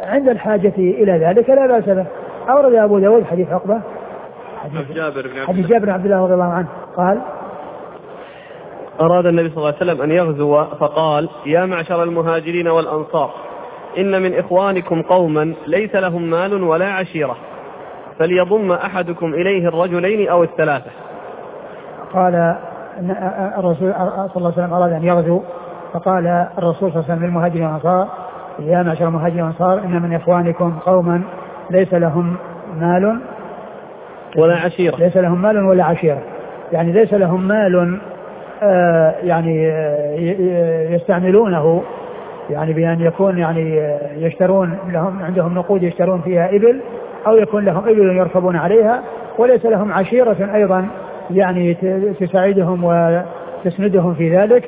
عند الحاجة إلى ذلك لا بأس به. أورد أبو داود حديث عقبة حديث جابر بن عبد الله رضي الله عنه قال: أراد النبي صلى الله عليه وسلم أن يغزو فقال: يا معشر المهاجرين والأنصار، إن من إخوانكم قوما ليس لهم مال ولا عشيرة، فليضم أحدكم إليه الرجلين أو الثلاثة. قال الرسول صلى الله عليه وسلم أراد أن يغزو فقال الرسول صلى الله عليه وسلم للمهاجرين والأنصار: يا معشر المهاجرين والأنصار، إن من إخوانكم قوما ليس لهم مال ولا عشيرة. ليس لهم مال ولا عشيرة، يعني ليس لهم مال يعني يستعملونه، يعني بأن يكون يعني يشترون لهم عندهم نقود يشترون فيها إبل، أو يكون لهم إبل يركبون عليها، وليس لهم عشيرة أيضا يعني تساعدهم وتسندهم في ذلك،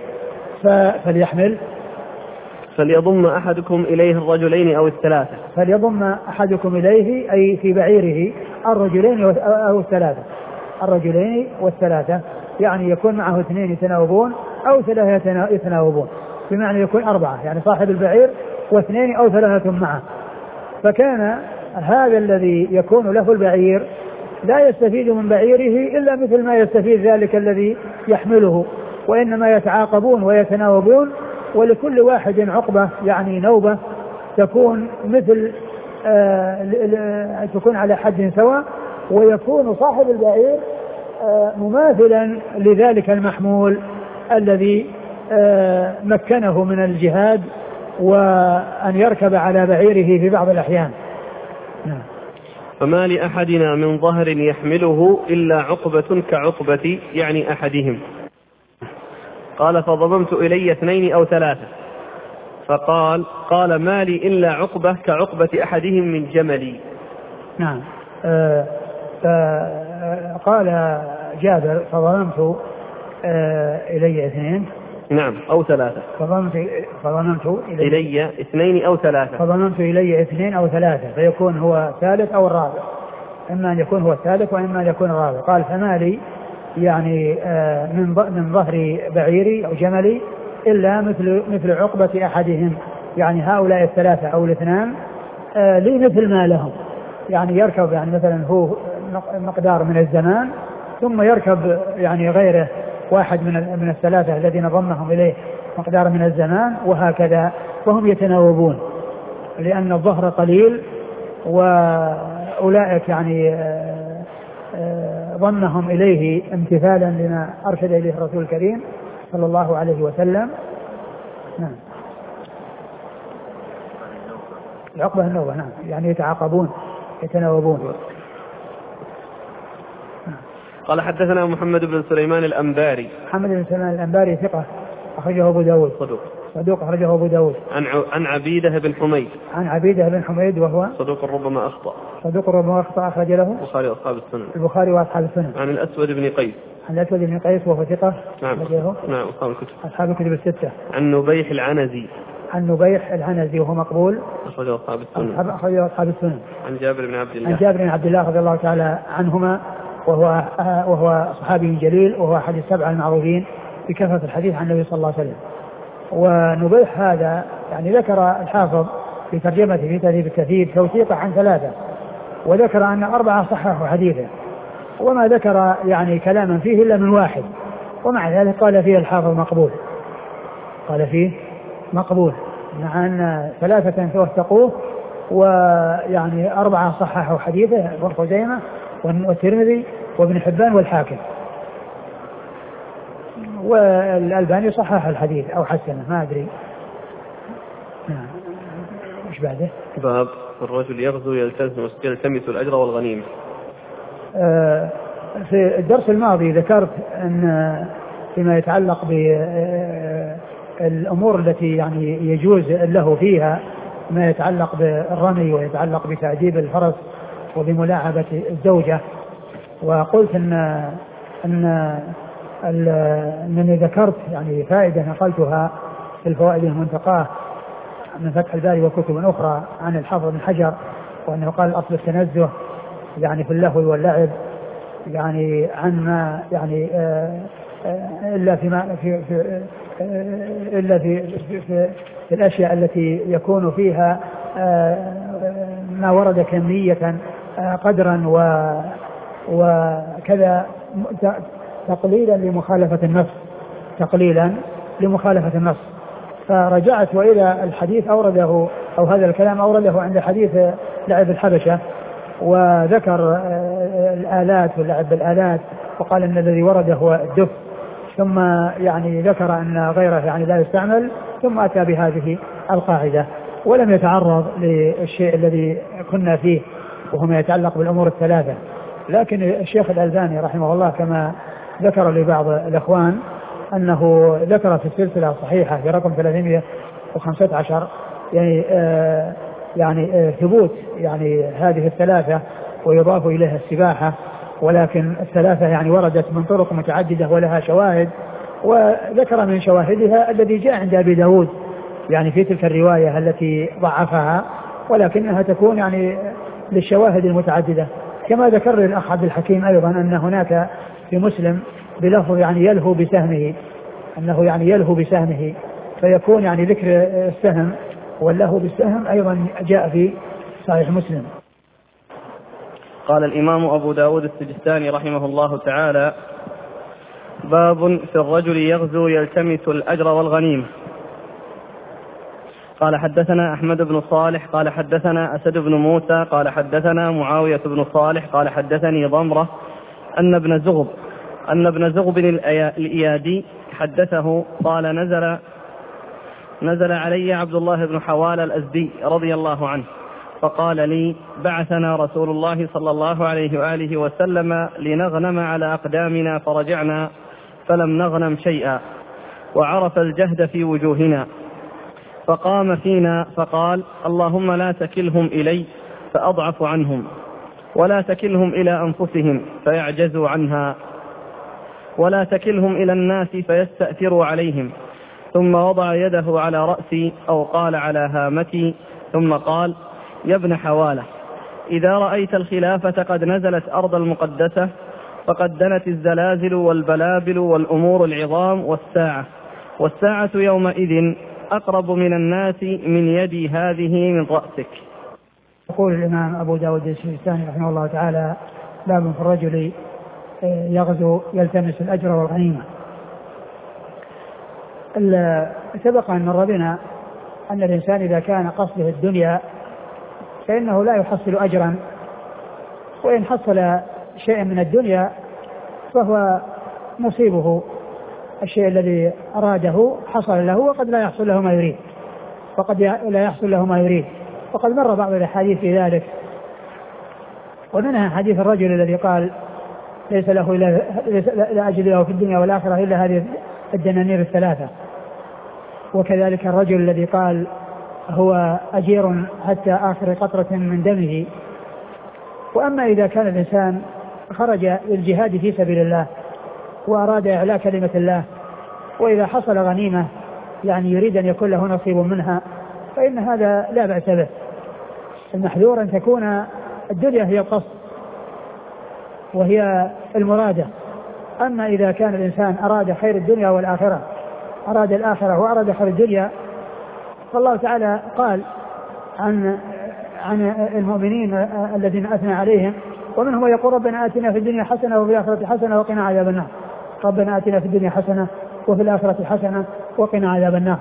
فليضم أحدكم إليه الرجلين أو الثلاثة. فليضم أحدكم إليه أي في بعيره الرجلين أو الثلاثة، الرجلين والثلاثة، يعني يكون معه 2 يتناوبون أو 3 يتناوبون، بمعنى يكون 4، يعني صاحب البعير و2 أو 3 معه. فكان هذا الذي يكون له البعير لا يستفيد من بعيره إلا مثل ما يستفيد ذلك الذي يحمله، وإنما يتعاقبون ويتناوبون، ولكل واحد عقبة يعني نوبة تكون مثل تكون على حد سواء، ويكون صاحب البعير مماثلا لذلك المحمول الذي مكنه من الجهاد وأن يركب على بعيره في بعض الأحيان. فما لأحدنا من ظهر يحمله إلا عقبة كعقبة يعني أحدهم. قال: فضممت إلي 2 أو 3. قال: ما لي إلا عقبة كعقبة أحدهم من جملي. نعم. قال جابر: فضممت إلي 2. نعم، أو 3. فضممت إلي 2 أو 3. فضممت إلي 2 أو 3، فيكون هو الثالث أو الرابع، إما أن يكون هو الثالث وإما أن يكون الرابع. قال: فما لي يعني من ظهر بعيري أو جملي إلا مثل عقبة أحدهم، يعني هؤلاء 3 أو 2 لي مثل ما لهم، يعني يركب يعني مثلا هو مقدار من الزمان، ثم يركب يعني غيره واحد من 3 الذين ضمهم إليه مقدار من الزمان، وهكذا، وهم يتناوبون، لأن الظهر قليل، وأولئك يعني ضمهم إليه امتثالا لما أرشد إليه الرسول الكريم صلى الله عليه وسلم. نعم. العقبة النوبة، نعم، يعني يتعاقبون يتناوبون. قال: حدثنا محمد بن سليمان الأنباري. محمد بن سليمان الأنباري ثقة أخرجه أبو داود. صدوق أخرجه أبو داود. عن عبيدة بن حميد. عن عبيدة بن حميد وهو صدوق ربما أخطأ. أخرج له البخاري وأصحاب السنن. البخاري وأصحاب السنن. عن الأسود بن قيس. عن الأسود بن قيس وهو ثقة. نعم. أصحاب الكتب الستة. عن نبيح العنزي. عن نبيح العنزي وهو مقبول. أخرجه أصحاب السنن. عن جابر بن عبد الله. عن جابر بن عبد الله رضي الله تعالى عنهما، وهو صحابي جليل، وهو أحد 7 المعروفين بكثرة الحديث عن النبي صلى الله عليه وسلم. ونبيح هذا يعني ذكر الحافظ في ترجمته في تهذيب التهذيب توثيقه عن 3، وذكر أن 4 صححوا حديثه، وما ذكر يعني كلاما فيه إلا من 1، ومع ذلك قال فيه الحافظ مقبول، مع أن 3 توثقوه، ويعني 4 صححوا حديثه، ابن خزيمة والترمذي وابن حبان والحاكم، والألباني صحح الحديث أو حسنه، ما أدري. إيش بعده؟ باب الرجل يغزو يلتمس الأجر والغنيمة. في الدرس الماضي ذكرت أن فيما يتعلق بالأمور التي يعني يجوز له فيها ما يتعلق بالرمي ويتعلق بتعذيب الفرس وبملاعبة الزوجة، وقلت أنني ذكرت يعني فائدة نقلتها في الفوائد المنتقاة من فتح الباري وكتب أخرى عن الحافظ بن حجر، وأنه قال الأصل التنزه يعني في اللهو واللعب، يعني عن ما يعني إلا في الأشياء التي يكون فيها ما ورد كمية قدرا وكذا تقليلا لمخالفة النص فرجعت وإلى الحديث أورده أو هذا الكلام أورده عند حديث لعب الحبشة وذكر الآلات واللعب بالآلات وقال أن الذي ورد هو الدف ثم يعني ذكر أن غيره يعني لا يستعمل ثم أتى بهذه القاعدة ولم يتعرض للشيء الذي كنا فيه وهو ما يتعلق بالأمور الثلاثة. لكن الشيخ الألباني رحمه الله كما ذكر لبعض الأخوان أنه ذكر في السلسلة الصحيحة في رقم 315 يعني ثبوت يعني هذه الثلاثة ويضاف إليها السباحة ولكن الثلاثة يعني وردت من طرق متعددة ولها شواهد وذكر من شواهدها الذي جاء عند أبي داود يعني في تلك الرواية التي ضعفها ولكنها تكون يعني للشواهد المتعددة كما ذكر الأخ عبد الحكيم أيضا أن هناك في مسلم بلفظ يعني يلهو بسهمه أنه يعني يلهو بسهمه فيكون يعني ذكر السهم واللهو بالسهم أيضا جاء في صحيح مسلم. قال الإمام أبو داود السجستاني رحمه الله تعالى باب في الرجل يغزو يلتمس الأجر والغنيمة. قال حدثنا أحمد بن صالح قال حدثنا أسد بن موسى قال حدثنا معاوية بن صالح قال حدثني ضمرة أن ابن زغب الإيادي حدثه قال نزل علي عبد الله بن حوال الأزدي رضي الله عنه فقال لي بعثنا رسول الله صلى الله عليه وآله وسلم لنغنم على أقدامنا فرجعنا فلم نغنم شيئا وعرف الجهد في وجوهنا فقام فينا فقال اللهم لا تكلهم إلي فأضعف عنهم ولا تكلهم إلى أنفسهم فيعجزوا عنها ولا تكلهم إلى الناس فيستأثروا عليهم ثم وضع يده على رأسي أو قال على هامتي ثم قال يا ابن حوالة إذا رأيت الخلافة قد نزلت أرض المقدسة فقد دنت الزلازل والبلابل والأمور العظام والساعة يومئذ أقرب من الناس من يدي هذه من رأسك. يقول الإمام أبو داود السجستاني رحمه الله تعالى باب في الرجل يغزو يلتمس الأجر والغنيمة. سبق أن مر بنا أن الإنسان إذا كان قصده الدنيا فإنه لا يحصل أجرا وإن حصل شيئا من الدنيا فهو نصيبه الشيء الذي أراده حصل له وقد لا يحصل له ما يريد وقد مر بعض الأحاديث في ذلك ومنها حديث الرجل الذي قال ليس له لا أجد له في الدنيا والآخرة إلا هذه الدنانير الثلاثة وكذلك الرجل الذي قال هو أجير حتى آخر قطرة من دمه. وأما إذا كان الإنسان خرج للجهاد في سبيل الله وأراد إعلاء كلمة الله وإذا حصل غنيمة يعني يريد أن يكون له نصيب منها فإن هذا لا بأس به. المحذور أن تكون الدنيا هي القصد وهي المرادة. أما إذا كان الإنسان أراد خير الدنيا والآخرة أراد الآخرة وأراد خير الدنيا فالله تعالى قال عن المؤمنين الذين أثنى عليهم ومنهم يقول ربنا آتنا في الدنيا حسنة وفي الآخرة حسنة وقنا عذاب النار. ربنا آتنا في الدنيا حسنة وفي الآخرة حسنة وقنا عذاب النار.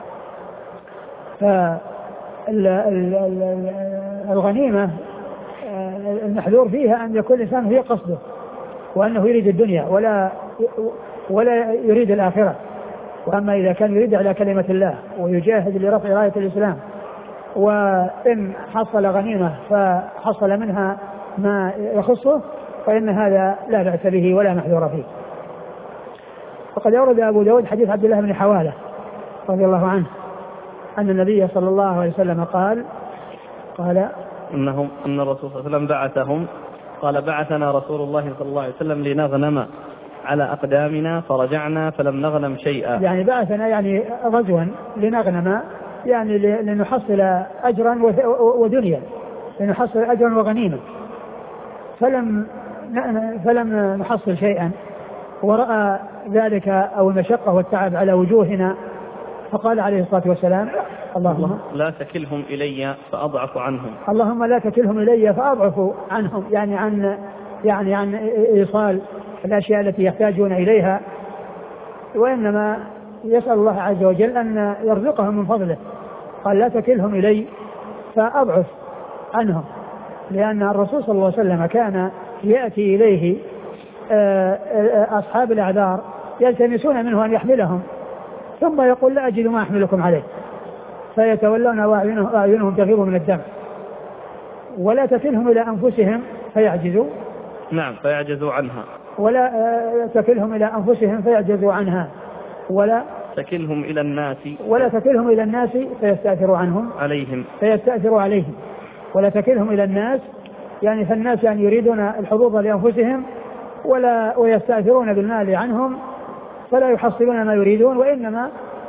فالغنيمة المحذور فيها أن يكون الإنسان هي قصده وأنه يريد الدنيا ولا يريد الآخرة. وأما إذا كان يريد على كلمة الله ويجاهد لرفع راية الإسلام وإن حصل غنيمة فحصل منها ما يخصه فإن هذا لا بأس به ولا محذور فيه. وقد أورد أبو داود حديث عبد الله بن حوالة رضي الله عنه أن النبي صلى الله عليه وسلم قال أن الرسول صلى الله عليه وسلم بعثهم قال بعثنا رسول الله صلى الله عليه وسلم لنغنم على أقدامنا فرجعنا فلم نغنم شيئا. يعني بعثنا يعني غزوا لنغنم يعني لنحصل أجرا ودنيا لنحصل أجرا وغنيمة فلم نحصل شيئا ورأى ذلك أو المشقة والتعب على وجوهنا فقال عليه الصلاة والسلام اللهم لا تكلهم إلي فأضعف عنهم. اللهم لا تكلهم إلي فأضعف عنهم، يعني عن إيصال الأشياء التي يحتاجون إليها، وإنما يسأل الله عز وجل أن يرزقهم من فضله. قال لا تكلهم إلي فأضعف عنهم، لأن الرسول صلى الله عليه وسلم كان يأتي إليه أصحاب الأعذار يلتمسون منه أن يحملهم، ثم يقول لا أجد ما أحملكم عليه، فيتولون وأعينهم تغيظ من الدم. ولا تكلهم إلى أنفسهم فيعجزوا، نعم فيعجزوا عنها، ولا تكلهم إلى أنفسهم فيعجزوا عنها، ولا تكلهم إلى الناس، ولا تكلهم إلى الناس فيستأثروا عنهم فيستأثروا عليهم. ولا تكلهم إلى الناس يعني فالناس يعني يريدون الحظوظ لأنفسهم ويستأثرون بالمال عنهم فلا يحصلون ما يريدون، وإنما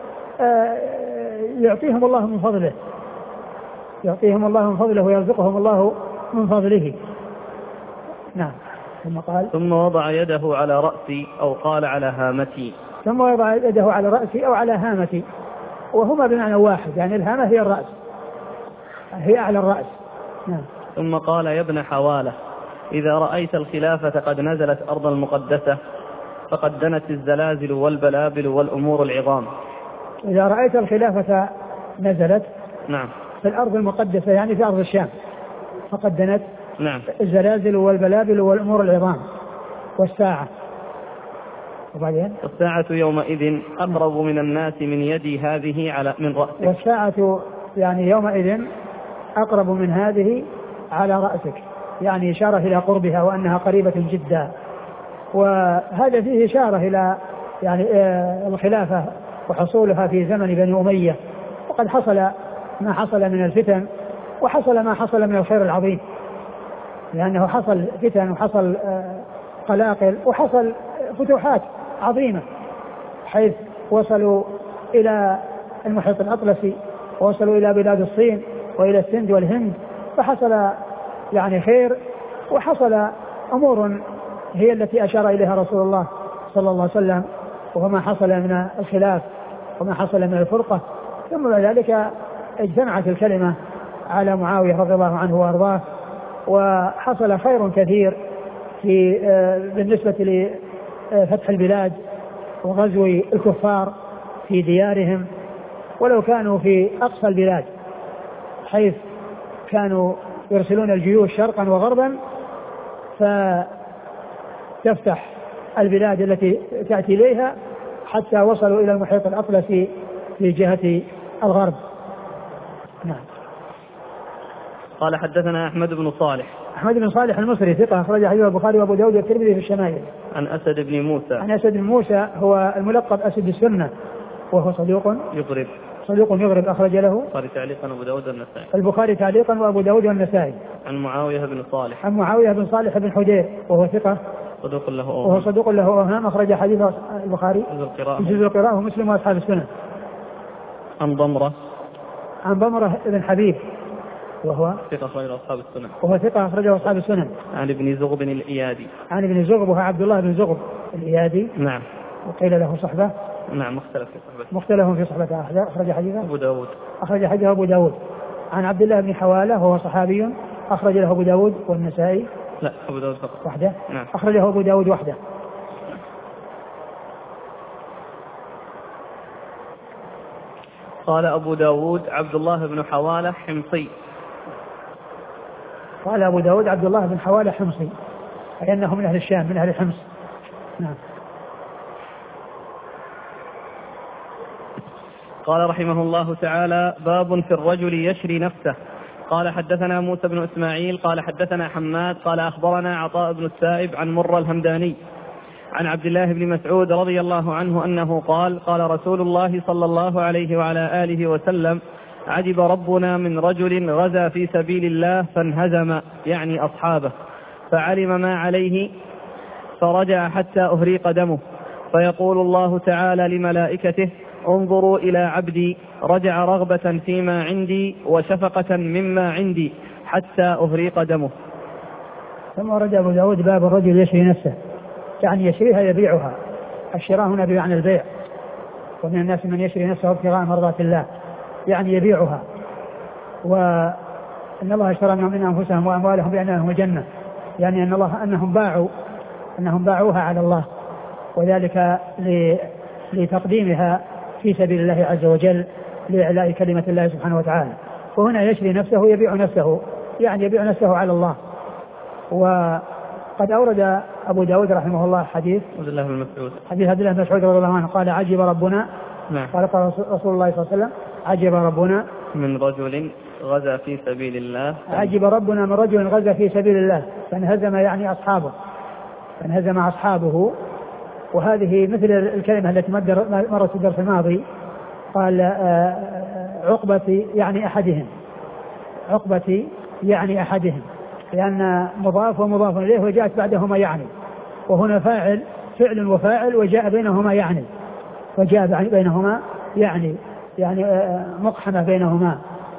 يعطيهم الله من فضله، يعطيهم الله من فضله ويرزقهم الله من فضله. نعم. ثم قال ثم وضع يده على رأسي أو قال على هامتي. ثم وضع يده على رأسي أو على هامتي، وهما بمعنى واحد، يعني الهامة هي الرأس، هي أعلى الرأس. نعم. ثم قال يا ابن حوالة إذا رأيت الخلافة قد نزلت أرض المقدسة فقد دنت الزلازل والبلابل والأمور العظام. إذا رأيت الخلافة نزلت نعم في الأرض المقدسة يعني في أرض الشام فقد دنت نعم الزلازل والبلابل والأمور العظام والساعة. وبعدين الساعة يومئذ أقرب من الناس من يدي هذه على من رأسك. والساعة يعني يومئذ أقرب من هذه على رأسك، يعني إشارة إلى قربها وأنها قريبة جدا. وهذا فيه إشارة إلى يعني الخلافة وحصولها في زمن بني أمية، وقد حصل ما حصل من الفتن وحصل ما حصل من الخير العظيم، لأنه حصل فتن وحصل قلاقل وحصل فتوحات عظيمة، حيث وصلوا إلى المحيط الأطلسي ووصلوا إلى بلاد الصين وإلى السند والهند، فحصل يعني خير وحصل أمور هي التي أشار إليها رسول الله صلى الله عليه وسلم، وهو ما حصل من الخلاف وما حصل من الفرقة. ثم بعد ذلك اجتمعت الكلمة على معاوية رضي الله عنه وأرضاه، وحصل خير كثير في بالنسبة لفتح البلاد وغزو الكفار في ديارهم، ولو كانوا في أقصى البلاد حيث كانوا يرسلون الجيوش شرقا وغربا فتفتح البلاد التي تأتي إليها حتى وصلوا إلى المحيط الأطلسي في جهة الغرب. نعم. قال حدثنا أحمد بن صالح. أحمد بن صالح المصري ثقة أخرج حديثه البخاري وأبو داود والترمذي في الشمائل. عن أسد بن موسى. عن أسد بن موسى هو الملقب أسد السنة، وهو صدوق يغرب أخرج له البخاري تعليقا وأبو داود والنسائي. البخاري تعليقا وأبو داود والنسائي. عن معاوية بن صالح. عن معاوية بن صالح بن حدير وهو ثقة صدوق له أوهام أخرج حديث البخاري جزء القراءة ومسلم وأصحاب السنة. عن ضمرة بن حبيب وهو ثقة أخرجه أصحاب السنن. أصحاب السنن. عن ابن زغب الإيادي. عن ابن زغب وهو عبد الله بن زغب الإيادي. نعم. وقيل له صحبة. نعم مختلف في صحبته. أخرج حديثه أبو داود. عن عبد الله بن حوالة وهو صحابي أخرج له أبو داود والنسائي. لا أبو داود فقط وحده. نعم. أخرجه أبو داود وحده. قال أبو داود عبد الله بن حوالة حمصي. قال أبو داود عبد الله بن حوالة حمصي، أي أنه من أهل الشام من أهل حمص. نعم. قال رحمه الله تعالى باب في الرجل يشري نفسه. قال حدثنا موسى بن إسماعيل قال حدثنا حماد قال أخبرنا عطاء بن السائب عن مرة الهمداني عن عبد الله بن مسعود رضي الله عنه أنه قال قال رسول الله صلى الله عليه وعلى آله وسلم عجب ربنا من رجل غزا في سبيل الله فانهزم يعني أصحابه فعلم ما عليه فرجع حتى أهريق دمه فيقول الله تعالى لملائكته انظروا إلى عبدي رجع رغبة فيما عندي وشفقة مما عندي حتى أهريق دمه. ثم ورد أبو داود باب الرجل يشري نفسه، يعني يشريها يبيعها. الشراء هنا بمعنى البيع، ومن الناس من يشري نفسه ابتغاء مرضات الله يعني يبيعها. وإن الله اشترى من أنفسهم وأموالهم بأن لهم الجنة، يعني أنهم باعوها على الله، وذلك لتقديمها في سبيل الله عز وجل لإعلاء كلمة الله سبحانه وتعالى. وهنا يشري نفسه يبيع نفسه، يعني يبيع نفسه على الله. وقد أورد أبو داود رحمه الله حديث عبد الله بن مسعود رضي الله عنه قال عجب ربنا، قال رسول الله صلى الله عليه وسلم عجب ربنا من رجل غزا في سبيل الله، عجب ربنا من رجل غزا في سبيل الله فانهزم يعني فانهزم أصحابه. وهذه مثل الكلمة التي مرت في الدرس الماضي، قال عقبة يعني أحدهم، لأن مضاف ومضاف إليه وجاءت بعدهما يعني، وهنا فعل وفاعل وجاء بينهما يعني، وجاء بينهما يعني مقحمة بينهما.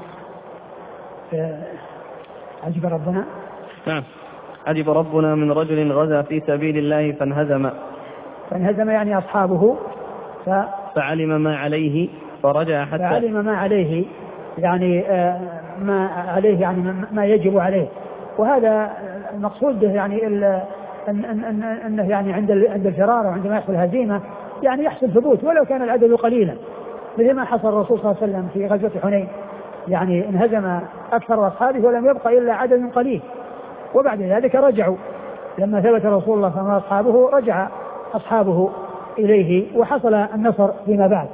عجب ربنا، نعم، عجب ربنا من رجل غزا في سبيل الله فانهزم يعني أصحابه فعلم ما عليه فرجع حتى فعلم ما عليه يعني ما عليه يعني ما يجب عليه. وهذا المقصود به يعني أنه يعني عند الفرار وعندما يحصل هزيمة يعني يحصل ثبوت ولو كان العدد قليلا، مثل ما حصل الرسول صلى الله عليه وسلم في غزوة حنين، يعني انهزم أكثر أصحابه ولم يبقى إلا عدد قليل، وبعد ذلك رجعوا لما ثبت رسول الله صلى الله عليه وسلم أصحابه رجع أصحابه إليه وحصل النصر فيما بعد.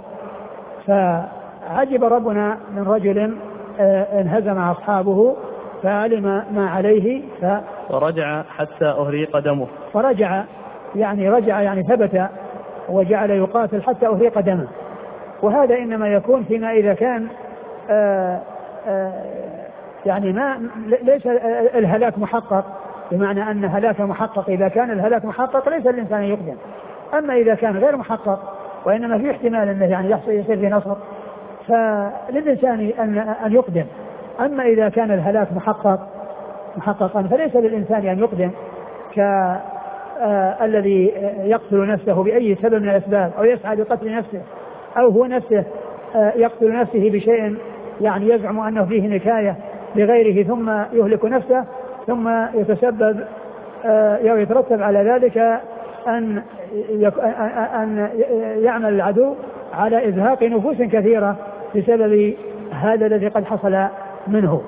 فعجب ربنا من رجل انهزم أصحابه فعلم ما عليه ورجع حتى أهريق دمه. فرجع يعني ثبت وجعل يقاتل حتى أهريق دمه. وهذا إنما يكون فيما إذا كان يعني ليس الهلاك محقق، بمعنى أن هلاك محقق. إذا كان الهلاك محقق ليس الإنسان يقدم. أما إذا كان غير محقق وإنما في احتمال أنه يعني يصير فيه نصر فللإنسان أن يقدم. أما إذا كان الهلاك محققا فليس للإنسان أن يقدم، كالذي يقتل نفسه بأي سبب من الأسباب أو يسعى لقتل نفسه أو هو نفسه يقتل نفسه بشيء يعني يزعم أنه فيه نكاية لغيره ثم يهلك نفسه، ثم يتسبب أو يترتب على ذلك أن يعمل العدو على إزهاق نفوس كثيرة بسبب هذا الذي قد حصل منه.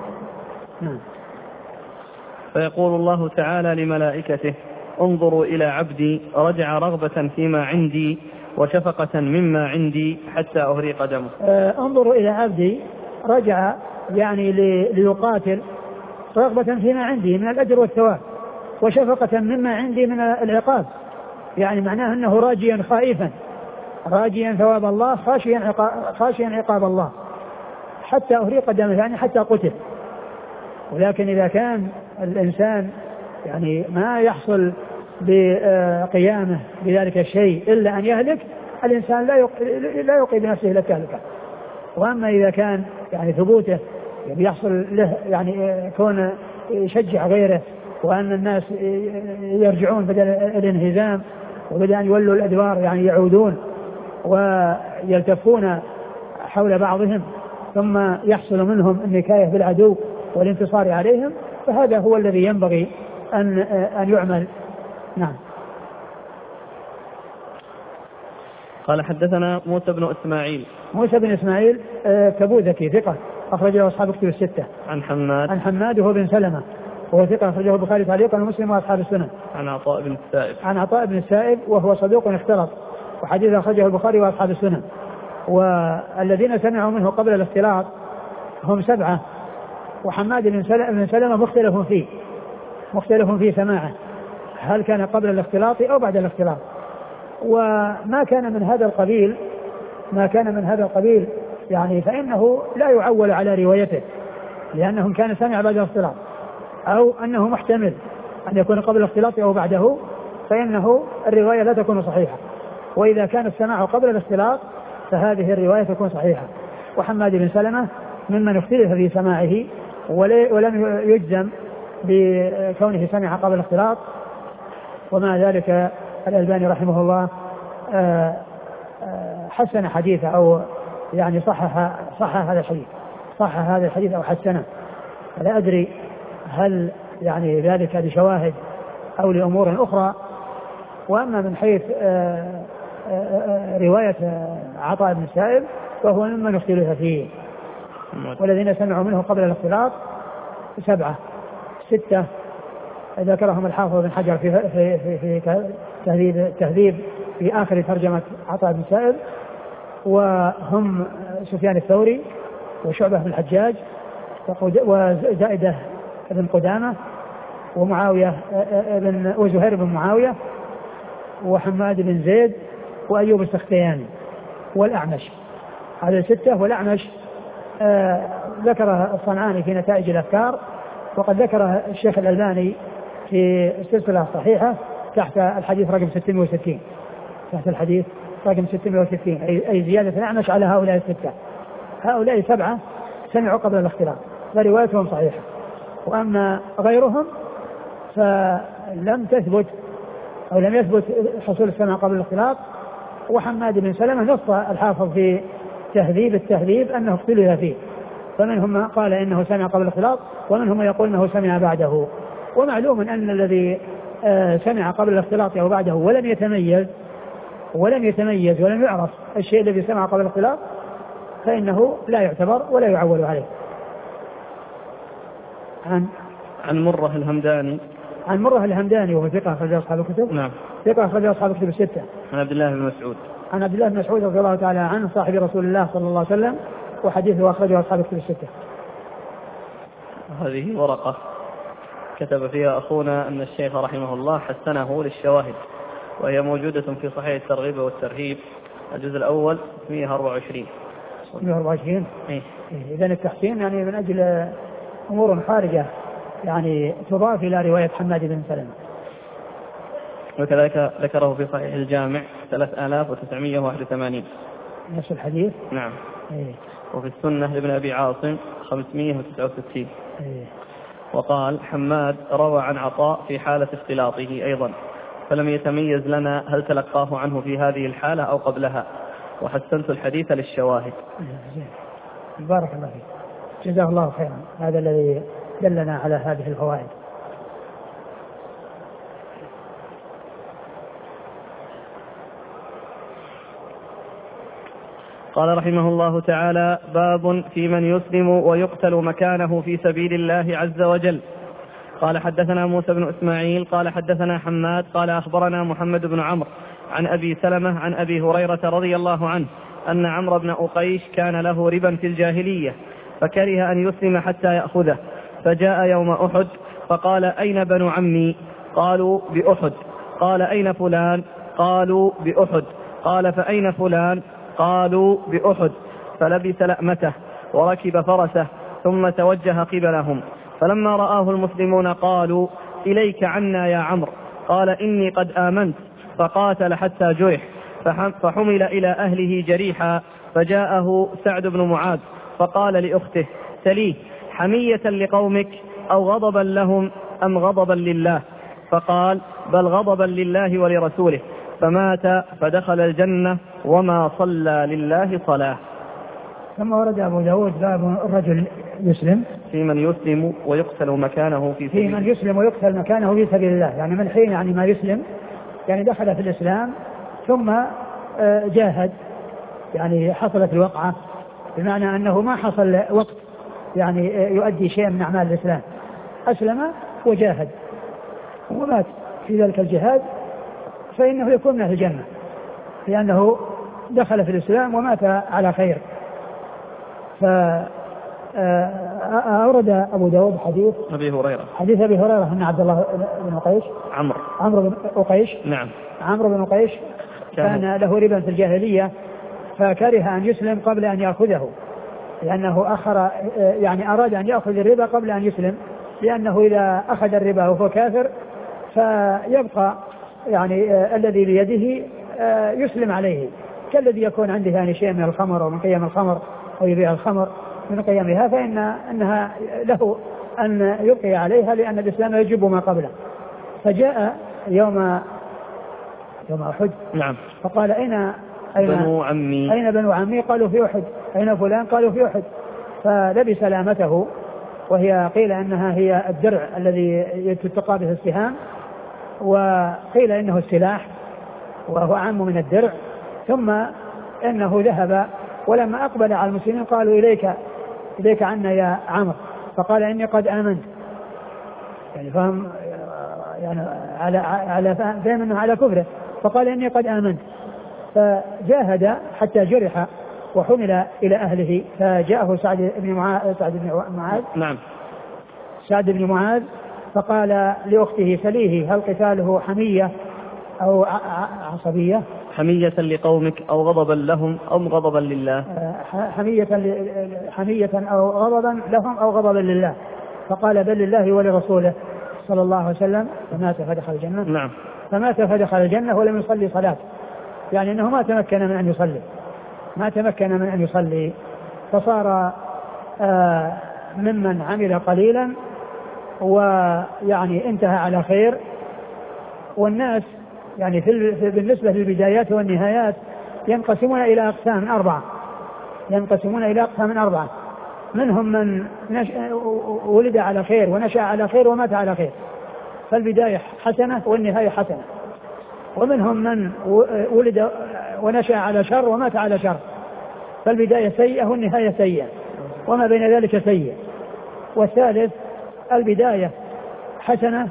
فيقول الله تعالى لملائكته انظروا إلى عبدي رجع رغبة فيما عندي وشفقة مما عندي حتى أهريق دمه. انظروا إلى عبدي رجع يعني ليقاتل رغبة فيما عندي من الأجر والثواب وشفقة مما عندي من العقاب، يعني معناه أنه راجيا خائفا راجيا ثواب الله خاشيا عقاب الله حتى أهريق دمه، يعني حتى قتل. ولكن إذا كان الإنسان يعني ما يحصل بقيامه بذلك الشيء إلا أن يهلك، الإنسان لا يوقي بنفسه إلى التهلكة. وأما إذا كان يعني ثبوته يعني يحصل له يعني كون يشجع غيره وأن الناس يرجعون بدل الانهزام وبدل أن يولوا الأدوار يعني يعودون ويلتفون حول بعضهم ثم يحصل منهم النكاية بالعدو والانتصار عليهم، فهذا هو الذي ينبغي أن يعمل. نعم. قال حدثنا موسى بن إسماعيل تبوذكي ثقة أخرجه أصحاب الكتب الستة. عن حماد وهو بن سلمة وهو ثقة أخرجه البخاري تعليقا ومسلم وأصحاب السنن. عن عطاء بن السائب وهو صدوق اختلط وحديث أخرجه البخاري وأصحاب السنن. والذين سمعوا منه قبل الاختلاط هم 7، وحماد بن سلمة مختلف في سماعه، هل كان قبل الاختلاط أو بعد الاختلاط. وما كان من هذا القبيل يعني فإنه لا يعول على روايته، لأنه كان سمع بعد الاختلاط أو أنه محتمل أن يكون قبل الاختلاط أو بعده، فإنه الرواية لا تكون صحيحة. وإذا كان السماع قبل الاختلاط فهذه الرواية تكون صحيحة. وحماد بن سلمة ممن اختلف في سماعه ولم يجزم بكونه سمع قبل الاختلاط، ومع ذلك الألباني رحمه الله حسن حديثه أو يعني صحح هذا الحديث أو حسنه. فلا أدري هل يعني ذلك لشواهد أو لأمور أخرى. وأما من حيث رواية عطاء بن السائب فهو ممن اختلف فيه، والذين سمعوا منه قبل الاختلاط 7 6 ذكرهم الحافظ بن حجر في تهذيب في آخر ترجمة عطاء بن السائب، وهم سفيان الثوري وشعبة بن الحجاج وزائدة بن قدامة ومعاوية وزهير بن معاوية وحماد بن زيد وأيوب السختياني والأعمش. هذا 6. والأعمش ذكره الصنعاني في نتائج الأفكار، وقد ذكره الشيخ الألباني في السلسلة الصحيحة تحت الحديث رقم 660. تحت الحديث رقم 660 أي زيادة الأعمش على هؤلاء 6. هؤلاء 7 سمعوا قبل الاختلاط فروايتهم صحيحة، وأما غيرهم فلم تثبت أو لم يثبت حصول السمع قبل الاختلاط. وحماد بن سلمة نص الحافظ في التهذيب أنه اختلف فيه، فمنهم من قال إنه سمع قبل الاختلاط ومنهم من يقول إنه سمع بعده. ومعلوم أن الذي سمع قبل الاختلاط أو بعده ولم يتميز ولم يعرف الشيء الذي سمع قبل الاختلاط فإنه لا يعتبر ولا يعول عليه. عن مرة الهمداني وهو ثقة أخرج أصحاب الكتب. نعم. ثقة أخرج أصحاب الكتب 6. عن عبد الله بن مسعود رضي الله تعالى عنه صاحب رسول الله صلى الله عليه وسلم، وحديثه أخرجه أصحاب الكتب 6. هذه ورقة كتب فيها أخونا أن الشيخ رحمه الله حسنه للشواهد، وهي موجودة في صحيح الترغيب والترهيب الجزء الأول 124. إذن التحسين يعني من أجل أمور خارجة يعني تضاف إلى رواية حماد بن سلمة. وكذلك ذكره في صحيح الجامع 3981 نفس الحديث. نعم. وفي السنة لابن أبي عاصم 569. وقال حماد روى عن عطاء في حالة اختلاطه أيضا، فلم يتميز لنا هل تلقاه عنه في هذه الحالة أو قبلها، وحسنت الحديث للشواهد. بارك الله فيك، جزاه الله خيرا. هذا الذي دلنا على هذه الفوائد. قال رحمه الله تعالى: باب في من يسلم ويقتل مكانه في سبيل الله عز وجل. قال حدثنا موسى بن إسماعيل قال حدثنا حماد قال أخبرنا محمد بن عمرو عن أبي سلمة عن أبي هريرة رضي الله عنه أن عمرو بن أقيش كان له ربا في الجاهلية، فكره أن يسلم حتى يأخذه، فجاء يوم أحد فقال: أين بنو عمي؟ قالوا: بأحد. قال: أين فلان؟ قالوا: بأحد. قال: فأين فلان؟ قالوا: بأحد. فلبس لأمته وركب فرسه ثم توجه قبلهم، فلما رآه المسلمون قالوا: إليك عنا يا عمرو. قال: إني قد آمنت. فقاتل حتى جرح، فحمل إلى أهله جريحا، فجاءه سعد بن معاذ فقال لأخته: سليه حمية لقومك أو غضبا لهم أم غضبا لله؟ فقال: بل غضبا لله ولرسوله. فمات فدخل الجنة وما صلى لله صلاة. ثم ورد أبو داود باب الرجل يسلم في من يسلم ويقتل مكانه في سبيل الله. في من يسلم ويقتل مكانه في سبيل الله، يعني من حين يعني ما يسلم يعني دخل في الإسلام ثم جاهد، يعني حصلت الوقعة، بمعنى أنه ما حصل وقت يعني يؤدي شيئا من أعمال الإسلام، أسلم وجاهد ومات في ذلك الجهاد، فإنه يكون من أهل الجنة لأنه دخل في الإسلام ومات على خير. فأورد أبو داود حديث أبي هريرة أن عبد الله بن أقيش عمرو بن أقيش نعم عمرو بن أقيش كان له ربا في الجاهلية، فكره أن يسلم قبل أن يأخذه، لأنه أخر يعني أراد أن يأخذ الربا قبل أن يسلم، لأنه إذا أخذ الربا وهو كافر فيبقى يعني الذي بيده يسلم عليه، كالذي يكون عنده يعني شيء من الخمر أو من قيم الخمر أو يبيع الخمر من قيمها، فإنها له أن يبقي عليها، لأن الإسلام يجب ما قبله. فجاء يوم أحد نعم. فقال: أين بنو عمي؟ قالوا: في أحد. أين فلان؟ قالوا في أحد. فلبس لامته، وهي قيل أنها هي الدرع الذي تتقى به السهام، وقيل إنه السلاح وهو أعم من الدرع. ثم إنه ذهب، ولما أقبل على المسلمين قالوا إليك عنا يا عمرو، فقال إني قد آمنت، يعني فهم يعني على فهم أنه على كفره، فقال إني قد آمنت. فجاهد حتى جرح وحمل إلى أهله، فجاءه سعد بن معاذ نعم سعد بن معاذ فقال لأخته سليه هل قتاله حمية أو عصبية؟ حمية لقومك أو غضبا لهم أو غضبا لله. حمية أو غضبا لهم أو غضبا لله. فقال بل لله ولرسوله صلى الله عليه وسلم، فمات فدخل الجنة. نعم. فمات فدخل الجنة ولم يصلي صلاة، يعني أنه ما تمكن من أن يصلي، فصار ممن عمل قليلا ويعني انتهى على خير. والناس يعني بالنسبة للبدايات والنهايات ينقسمون إلى أقسام أربعة. منهم من ولد على خير ونشأ على خير ومات على خير، فالبداية حسنة والنهاية حسنة. ومنهم من ولد ونشأ على شر ومات على شر، فالبداية سيئة والنهاية سيئة وما بين ذلك سيء. والثالث البداية حسنة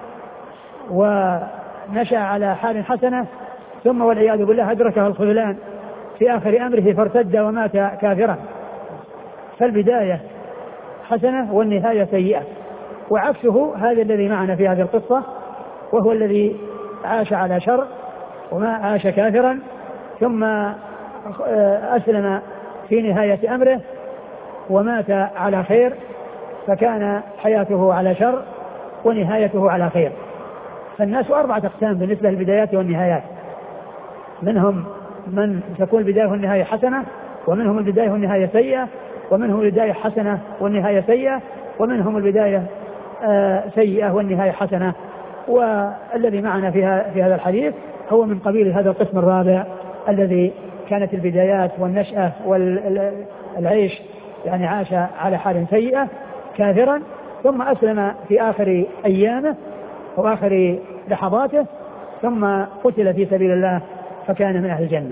ونشأ على حال حسنة، ثم والعياذ بالله أدركه الخذلان في آخر أمره فارتد ومات كافرا، فالبداية حسنة والنهاية سيئة. وعكسه هذا الذي معنا في هذه القصة، وهو الذي عاش على شر وما عاش كافرا، ثم أسلم في نهاية أمره ومات على خير، فكان حياته على شر ونهايته على خير. فالناس 4 أقسام بالنسبة للبدايات والنهايات، منهم من تكون البداية والنهاية حسنة، ومنهم البداية والنهاية سيئة، ومنهم البداية حسنة والنهاية سيئة، ومنهم البداية سيئة والنهاية حسنة. والذي معنا في هذا الحديث هو من قبيل هذا القسم الرابع، الذي كانت البدايات والنشأة والعيش يعني عاش على حال سيئة كافرا، ثم أسلم في آخر أيامه وآخر لحظاته، ثم قتل في سبيل الله فكان من أهل الجنة.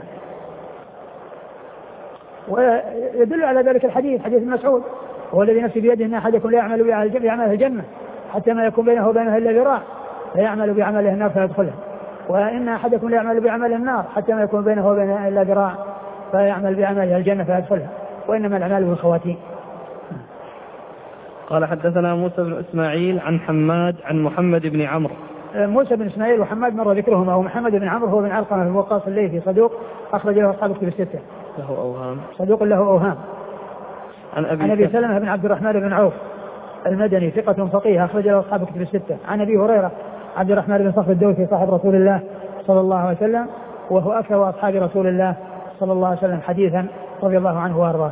ويدل على ذلك الحديث، حديث مسعود، هو الذي نفسي بيده أن أحدكم لا يعمل بعمل الجنة حتى ما يكون بينه وبينها إلا ذراع فيعمل بعمل النار فيدخلها، وإن أحدكم لا يعمل بعمل النار حتى ما يكون بينه وبينها إلا ذراع فيعمل بعمل الجنة فيدخلها، وإنما الأعمال بالخواتيم. قال حدثنا موسى بن إسماعيل عن حماد عن محمد بن عمرو. موسى بن إسماعيل وحماد مر ذكرهما، ومحمد بن عمرو هو بن علقمة بن وقاص الليثي صدوق أخرج له أصحاب الكتب الستة. له أوهام. صدوق له أوهام. عن أبي سلمة بن عبد الرحمن بن عوف المدني ثقة فقيه أخرج له أصحاب الكتب الستة. عن أبي هريرة عبد الرحمن بن صخر الدوسي صاحب رسول الله صلى الله عليه وسلم، وهو أكثر أصحاب رسول الله صلى الله عليه وسلم حديثا رضي الله عنه وأرضاه.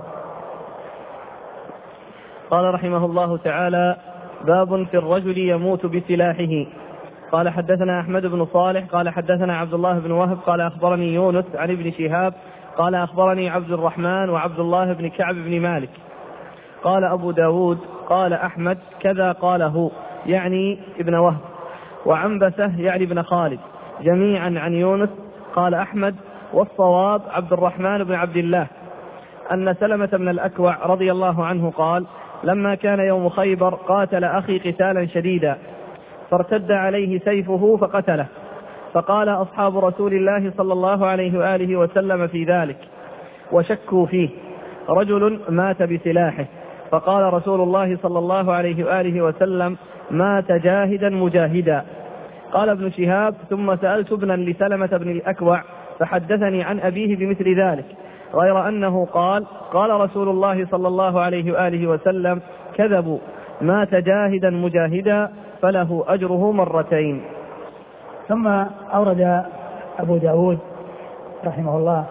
قال رحمه الله تعالى: باب في الرجل يموت بسلاحه. قال حدثنا أحمد بن صالح قال حدثنا عبد الله بن وهب قال أخبرني يونس عن ابن شهاب قال أخبرني عبد الرحمن وعبد الله بن كعب بن مالك. قال أبو داود قال أحمد كذا قاله يعني ابن وهب، وعنبسة يعني ابن خالد، جميعا عن يونس. قال أحمد والصواب عبد الرحمن بن عبد الله أن سلمة بن الأكوع رضي الله عنه قال: لما كان يوم خيبر قاتل أخي قتالا شديدا فارتد عليه سيفه فقتله، فقال أصحاب رسول الله صلى الله عليه وآله وسلم في ذلك وشكوا فيه: رجل مات بسلاحه. فقال رسول الله صلى الله عليه وآله وسلم: مات جاهدا مجاهدا. قال ابن شهاب: ثم سألت ابنا لسلمة بن الأكوع فحدثني عن أبيه بمثل ذلك، غير أنه قال: قال رسول الله صلى الله عليه وآله وسلم: كذبوا، مات جاهدا مجاهدا فله أجره مرتين. ثم أورد أبو داود رحمه الله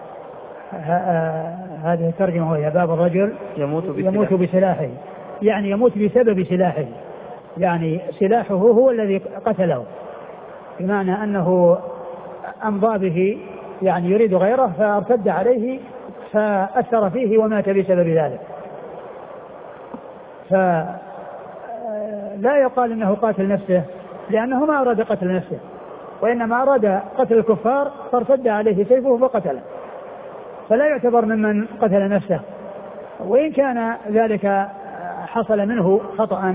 هذه الترجمة، وهي باب الرجل يموت بسلاحه، يعني يموت بسبب سلاحه، يعني سلاحه هو الذي قتله، بمعنى أنه أمضى به يعني يريد غيره فارتد عليه فأثر فيه ومات بسبب ذلك. فلا يقال إنه قاتل نفسه لأنه ما أراد قتل نفسه، وإنما أراد قتل الكفار فارتد عليه سيفه فقتله، فلا يعتبر ممن قتل نفسه. وإن كان ذلك حصل منه خطأ،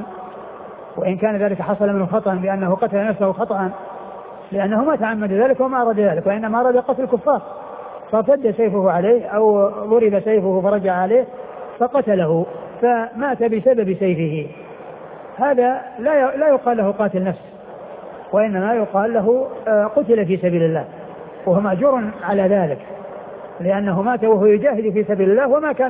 بأنه قتل نفسه خطأ لأنه ما تعمد ذلك وما أراد ذلك، وإنما أراد قتل الكفار فارتد سيفه عليه أو ضرب سيفه فرجع عليه فقتله فمات بسبب سيفه. هذا لا يقال له قاتل نفس، وإنما يقال له قتل في سبيل الله، وهو مأجور على ذلك لأنه مات وهو يجاهد في سبيل الله وما كان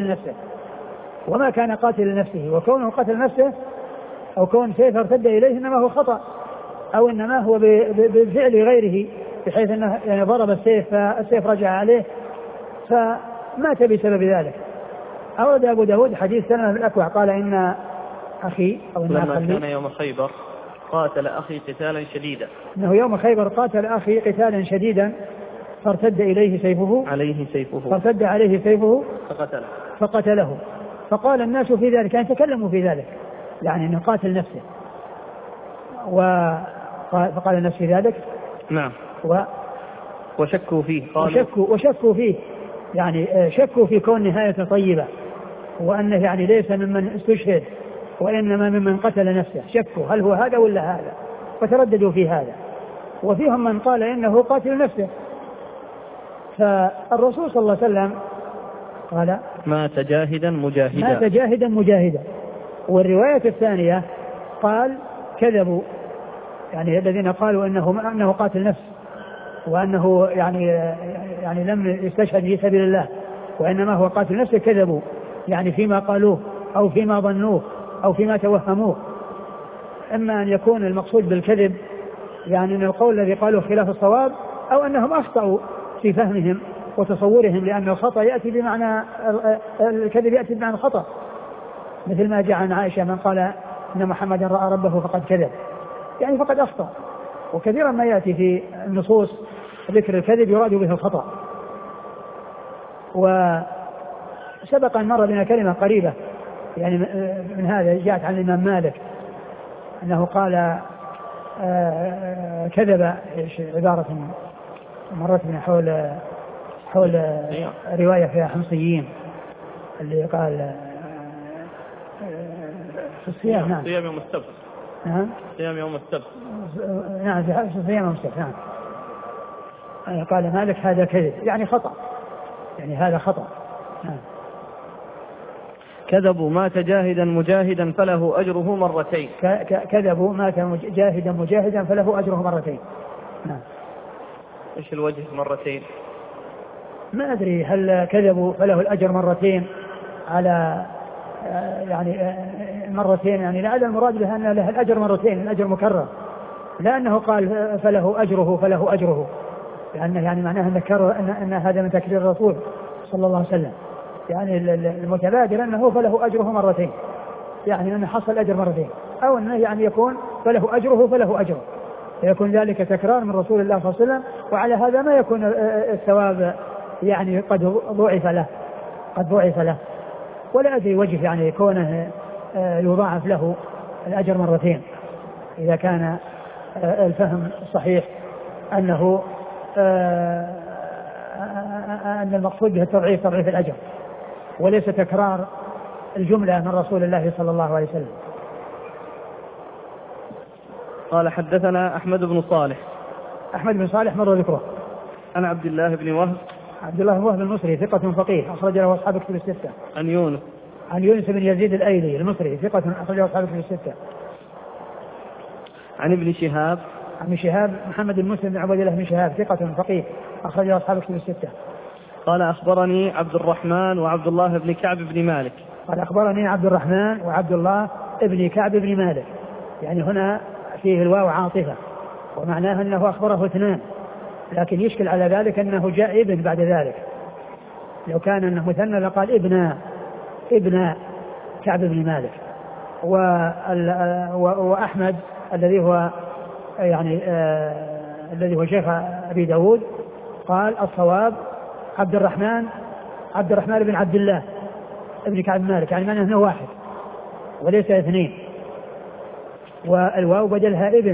قاتلا لنفسه. وكونه قتل نفسه أو كون سيف ارتد إليه إنما هو خطأ، أو إنما هو بفعل غيره بحيث أنه يعني ضرب السيف فالسيف رجع عليه فمات بسبب ذلك. أورد أبو داود حديث سلمة بن الأكوع قال إن أخي لما كان يوم خيبر قاتل أخي قتالا شديدا، إنه يوم خيبر قاتل أخي قتالا شديدا فارتد عليه سيفه فقتله. فقال الناس في ذلك، يعني تكلموا في ذلك، يعني أنه قاتل نفسه، فقال الناس في ذلك نعم وشكوا فيه يعني شكوا في كون نهاية طيبة، وأنه يعني ليس ممن استشهد وإنما ممن قتل نفسه. شكوا هل هو هذا ولا هذا، فترددوا في هذا. وفيهم من قال إنه قاتل نفسه. فالرسول صلى الله عليه وسلم قال مات جاهدا مجاهدا. والرواية الثانية قال كذبوا، يعني الذين قالوا أنه قاتل نفس وأنه يعني لم يستشهد في سبيل الله وإنما هو قاتل نفسه كذبوا، يعني فيما قالوه أو فيما ظنوه أو فيما توهموه. إما أن يكون المقصود بالكذب يعني أن القول الذي قالوه خلاف الصواب، أو أنهم أخطأوا في فهمهم وتصورهم، لأن الخطأ يأتي بمعنى الكذب يأتي بمعنى الخطأ، مثل ما جاء عن عائشة من قال إن محمدا رأى ربه فقد كذب، يعني فقد أخطأ. وكثيرا ما يأتي في النصوص ذكر الكذب يراد به الخطأ. وسبق أن مر بنا كلمة قريبة يعني من هذا جاءت عن الإمام مالك أنه قال كذب، عبارة مرت بنا حول رواية فيها حمصيين اللي قال في الصيام. نعم صيام يوم السبت. صيام يوم السبت. نعم في صيام يوم السبت. نعم قال مالك هذا كذب، يعني خطأ، يعني هذا خطأ. نعم. كذبوا مات جاهدا مجاهدا فله أجره مرتين. كذبوا مات جاهدا مجاهدا فله أجره مرتين. نعم. إيش الوجه مرتين؟ ما أدري هل كذبوا فله الأجر مرتين على يعني مرتين، يعني لعل المراد بها أن له الأجر مرتين، الأجر مكرر، لا أنه قال فله أجره، لأنه يعني معناه أن هذا من تكرير الرسول صلى الله عليه وسلم، يعني المتبادر أنه فله أجره مرتين، يعني أنه حصل الأجر مرتين، أو أنه يعني يكون فله أجره يكون ذلك تكرار من رسول الله صلى الله عليه وسلم، وعلى هذا ما يكون الثواب يعني قد ضعف له، ولا أدري وجه يعني كونه يضاعف له الأجر مرتين إذا كان الفهم الصحيح أنه أن المقصود به تضعيف الأجر وليس تكرار الجملة من رسول الله صلى الله عليه وسلم. قال حدثنا أحمد بن صالح مر ذكره. عن عبد الله بن وهب المصري ثقة فقيه أخرج له أصحاب الكتب الستة. عن يونس بن يزيد الأيلي المصري ثقة أخرج له أصحاب الكتب الستة. عن ابن شهاب محمد بن مسلم بن عبد الله بن شهاب ثقة فقيه أخرج له أصحاب الكتب الستة. قال أخبرني عبد الرحمن وعبد الله بن كعب بن مالك. قال أخبرني عبد الرحمن وعبد الله بن كعب بن مالك، يعني هنا فيه الواو عاطفة ومعناه أنه أخبره اثنان، لكن يشكل على ذلك أنه جاء ابن بعد ذلك، لو كان أنه مثنى لقال ابن كعب بن مالك. وأحمد الذي هو يعني الذي هو شيخ أبي داود قال الصواب عبد الرحمن عبد الرحمن بن عبد الله ابن كعب بن مالك، يعني معناه أنه واحد وليس اثنين، والواو بدلها ابن،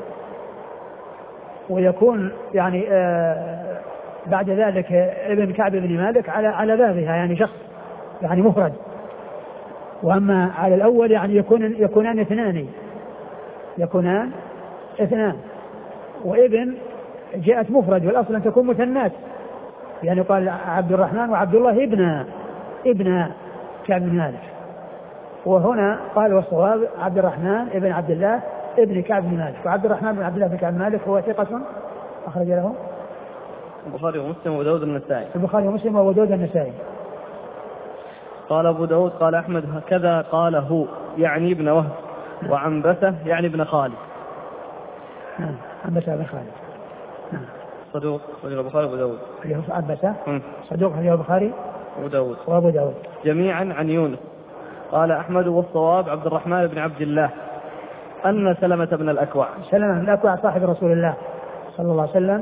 ويكون يعني بعد ذلك ابن كعب بن مالك على بابها يعني شخص يعني مفرد. وأما على الأول يعني يكونان اثنان، وابن جاءت مفرد والأصل أن تكون مثنات، يعني قال عبد الرحمن وعبد الله ابن كعب بن مالك، وهنا قال والصواب عبد الرحمن ابن عبد الله ابن كعب بن مالك. وعبد الرحمن بن عبد الله بن كعب بن مالك هو ثقة أخرج له البخاري ومسلم وأبو داود النسائي. البخاري ومسلم وأبو داود النسائي. قال أبو داود قال أحمد هكذا قاله يعني ابن وهب، وعنبسة يعني ابن خالد. عنبسة بن خالد صدوق رجل البخاري وأبو داود. عنبسة صدوق رجل البخاري وأبو داود جميعا عن يونس. قال أحمد والصواب عبد الرحمن بن عبد الله أن سلمة بن الأكوع. سلمة بن الأكوع صاحب رسول الله صلى الله عليه وسلم،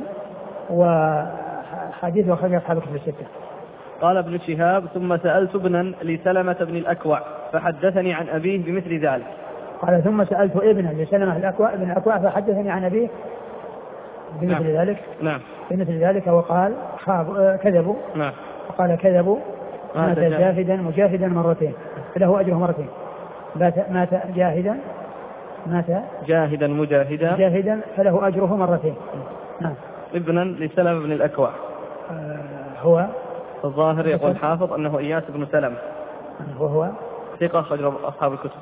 وحديث وخرج أصحاب الكتب الستة. قال ابن شهاب ثم سألت ابنا لسلمة بن الأكوع فحدثني عن أبيه بمثل ذلك. قال ثم سألت ابنا لسلمة بن الأكوع فحدثني عن أبيه بمثل ذلك. نعم. بمثل ذلك وقال كذبوا. نعم. وقال كذبوا مات جاهدا مجاهدا مرتين فله أجره مرتين. مات جاهدا مجاهدا فله أجره مرتين. نعم. ابنا لسلمة بن الأكوع. هو الظاهر يقول الحافظ أنه إياس بن سلمة، وهو ثقة أخرج أصحاب الكتب.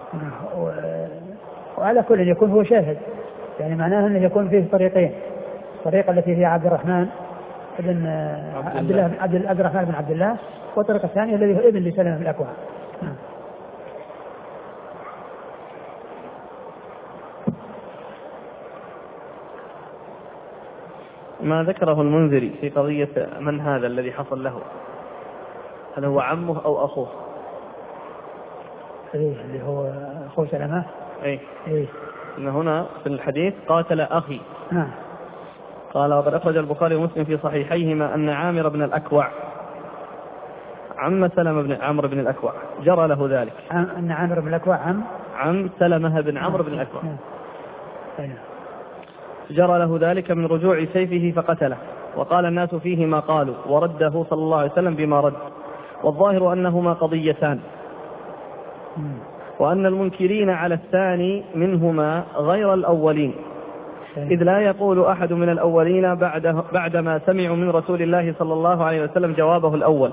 وعلى كل يكون هو شاهد، يعني معناه أنه يكون فيه طريقين، الطريقة التي هي عبد الرحمن بن عبد الرحمن بن عبد الله، والطريقة الثانية الذي هو ابن لسلمة بن الأكوع. ما ذكره المنذري في قضية من هذا الذي حصل له، هل هو عمه أو أخوه؟ اللي هو أخوه سلمة. إيه. إن هنا في الحديث قاتل أخي. قال وقد أخرج البخاري ومسلم في صحيحيهما أن عامر بن الأكوع عم سلمة بن عمرو بن الأكوع جرى له ذلك. أن عامر بن الأكوع عم سلمة بن عمرو بن الأكوع جرى له ذلك من رجوع سيفه فقتله، وقال الناس فيه ما قالوا ورده صلى الله عليه وسلم بما رد، والظاهر أنهما قضيتان، وأن المنكرين على الثاني منهما غير الأولين، إذ لا يقول أحد من الأولين بعدما سمعوا من رسول الله صلى الله عليه وسلم جوابه الأول.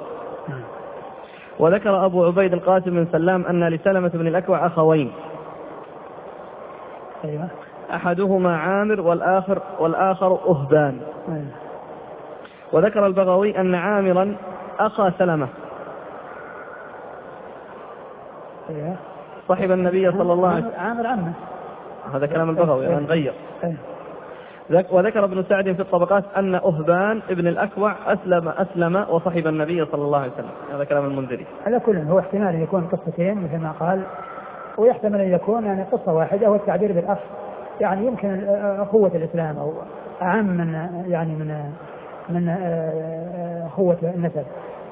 وذكر أبو عبيد القاسم بن سلام أن لسلمة بن الأكوع أخوين، أحدهما عامر والآخر أهبان. وذكر البغوي أن عامرا أخا سلمة صاحب النبي صلى الله عليه وسلم. عامر عمه، هذا كلام البغوي الآن غير. وذكر ابن سعد في الطبقات أن أهبان ابن الأكوع أسلم وصحب النبي صلى الله عليه وسلم. هذا كلام المنذري. على كل هو احتمال أن يكون قصتين مثل ما قال، ويحتمل أن يكون يعني قصة واحدة، والتعبير بالأخ يعني يمكن أخوة الإسلام أو أعم من يعني من أخوة النسب.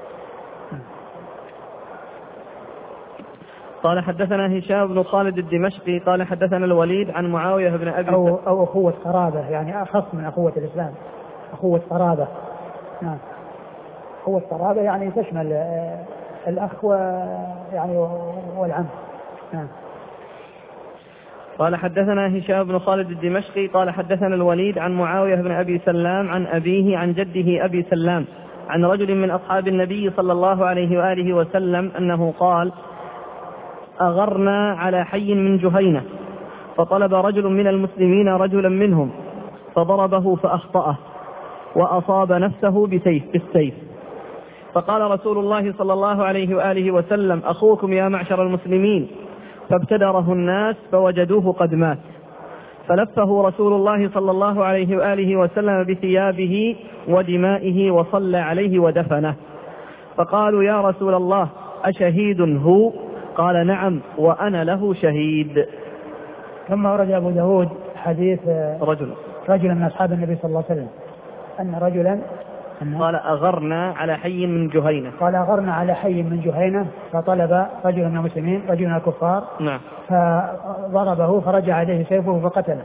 قال حدثنا هشام بن خالد الدمشقي قال حدثنا الوليد عن معاوية بن أبي أو أخوة قرابة، يعني أخص من أخوة الإسلام، أخوة قرابة. نعم. أخوة قرابة يعني تشمل الأخ يعني والعم. نعم. قال حدثنا هشام بن خالد الدمشقي قال حدثنا الوليد عن معاوية بن أبي سلام عن أبيه عن جده أبي سلام عن رجل من أصحاب النبي صلى الله عليه وآله وسلم أنه قال: أغرنا على حي من جهينة، فطلب رجل من المسلمين رجلا منهم فضربه فأخطأه وأصاب نفسه بالسيف، فقال رسول الله صلى الله عليه وآله وسلم: أخوكم يا معشر المسلمين، فابتدره الناس فوجدوه قد مات، فلفه رسول الله صلى الله عليه وآله وسلم بثيابه ودمائه وصلى عليه ودفنه، فقالوا: يا رسول الله أشهيد هو؟ قال: نعم وأنا له شهيد. ثم ورد أبو داود حديث رجل من أصحاب النبي صلى الله عليه وسلم أن رجلا قال أغرنا على حي من جهينة. قال أغرنا على حي من جهينة فطلب رجل من المسلمين رجل من الكفار نعم. فضربه فرجع عليه سيفه فقتله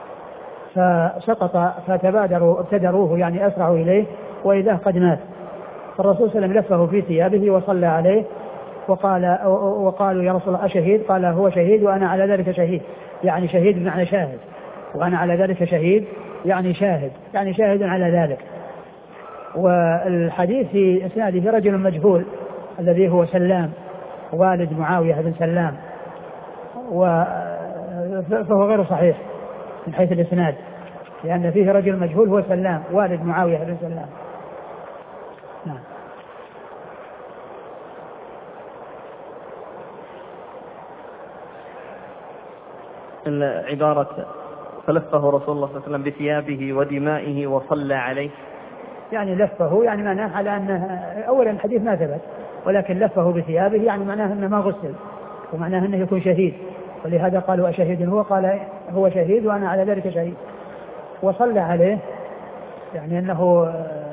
فسقط ابتدروه يعني أسرعوا إليه وإذا قد مات. فالرسول صلى الله عليه وسلم لفه في ثيابه وصلى عليه وقالوا يا رسول الله أشهيد؟ قال هو شهيد وأنا على ذلك شهيد، يعني شهيد بمعنى شاهد، وأنا على ذلك شهيد يعني شاهد، يعني شاهد على ذلك. والحديث في إسناده رجل مجهول الذي هو سلام والد معاوية بن سلام، فهو غير صحيح من حيث الإسناد، لأن فيه رجل مجهول هو سلام والد معاوية بن سلام. نعم. عبارة فلفه رسول الله صلى الله عليه وسلم بثيابه ودمائه وصلى عليه، يعني لفه يعني معناه على أنه أولا الحديث ما ثبت، ولكن لفه بثيابه يعني معناه أنه ما غسل، ومعناه أنه يكون شهيد، ولهذا قالوا أشهيد هو؟ قال هو شهيد وأنا على ذلك شهيد. وصلى عليه يعني أنه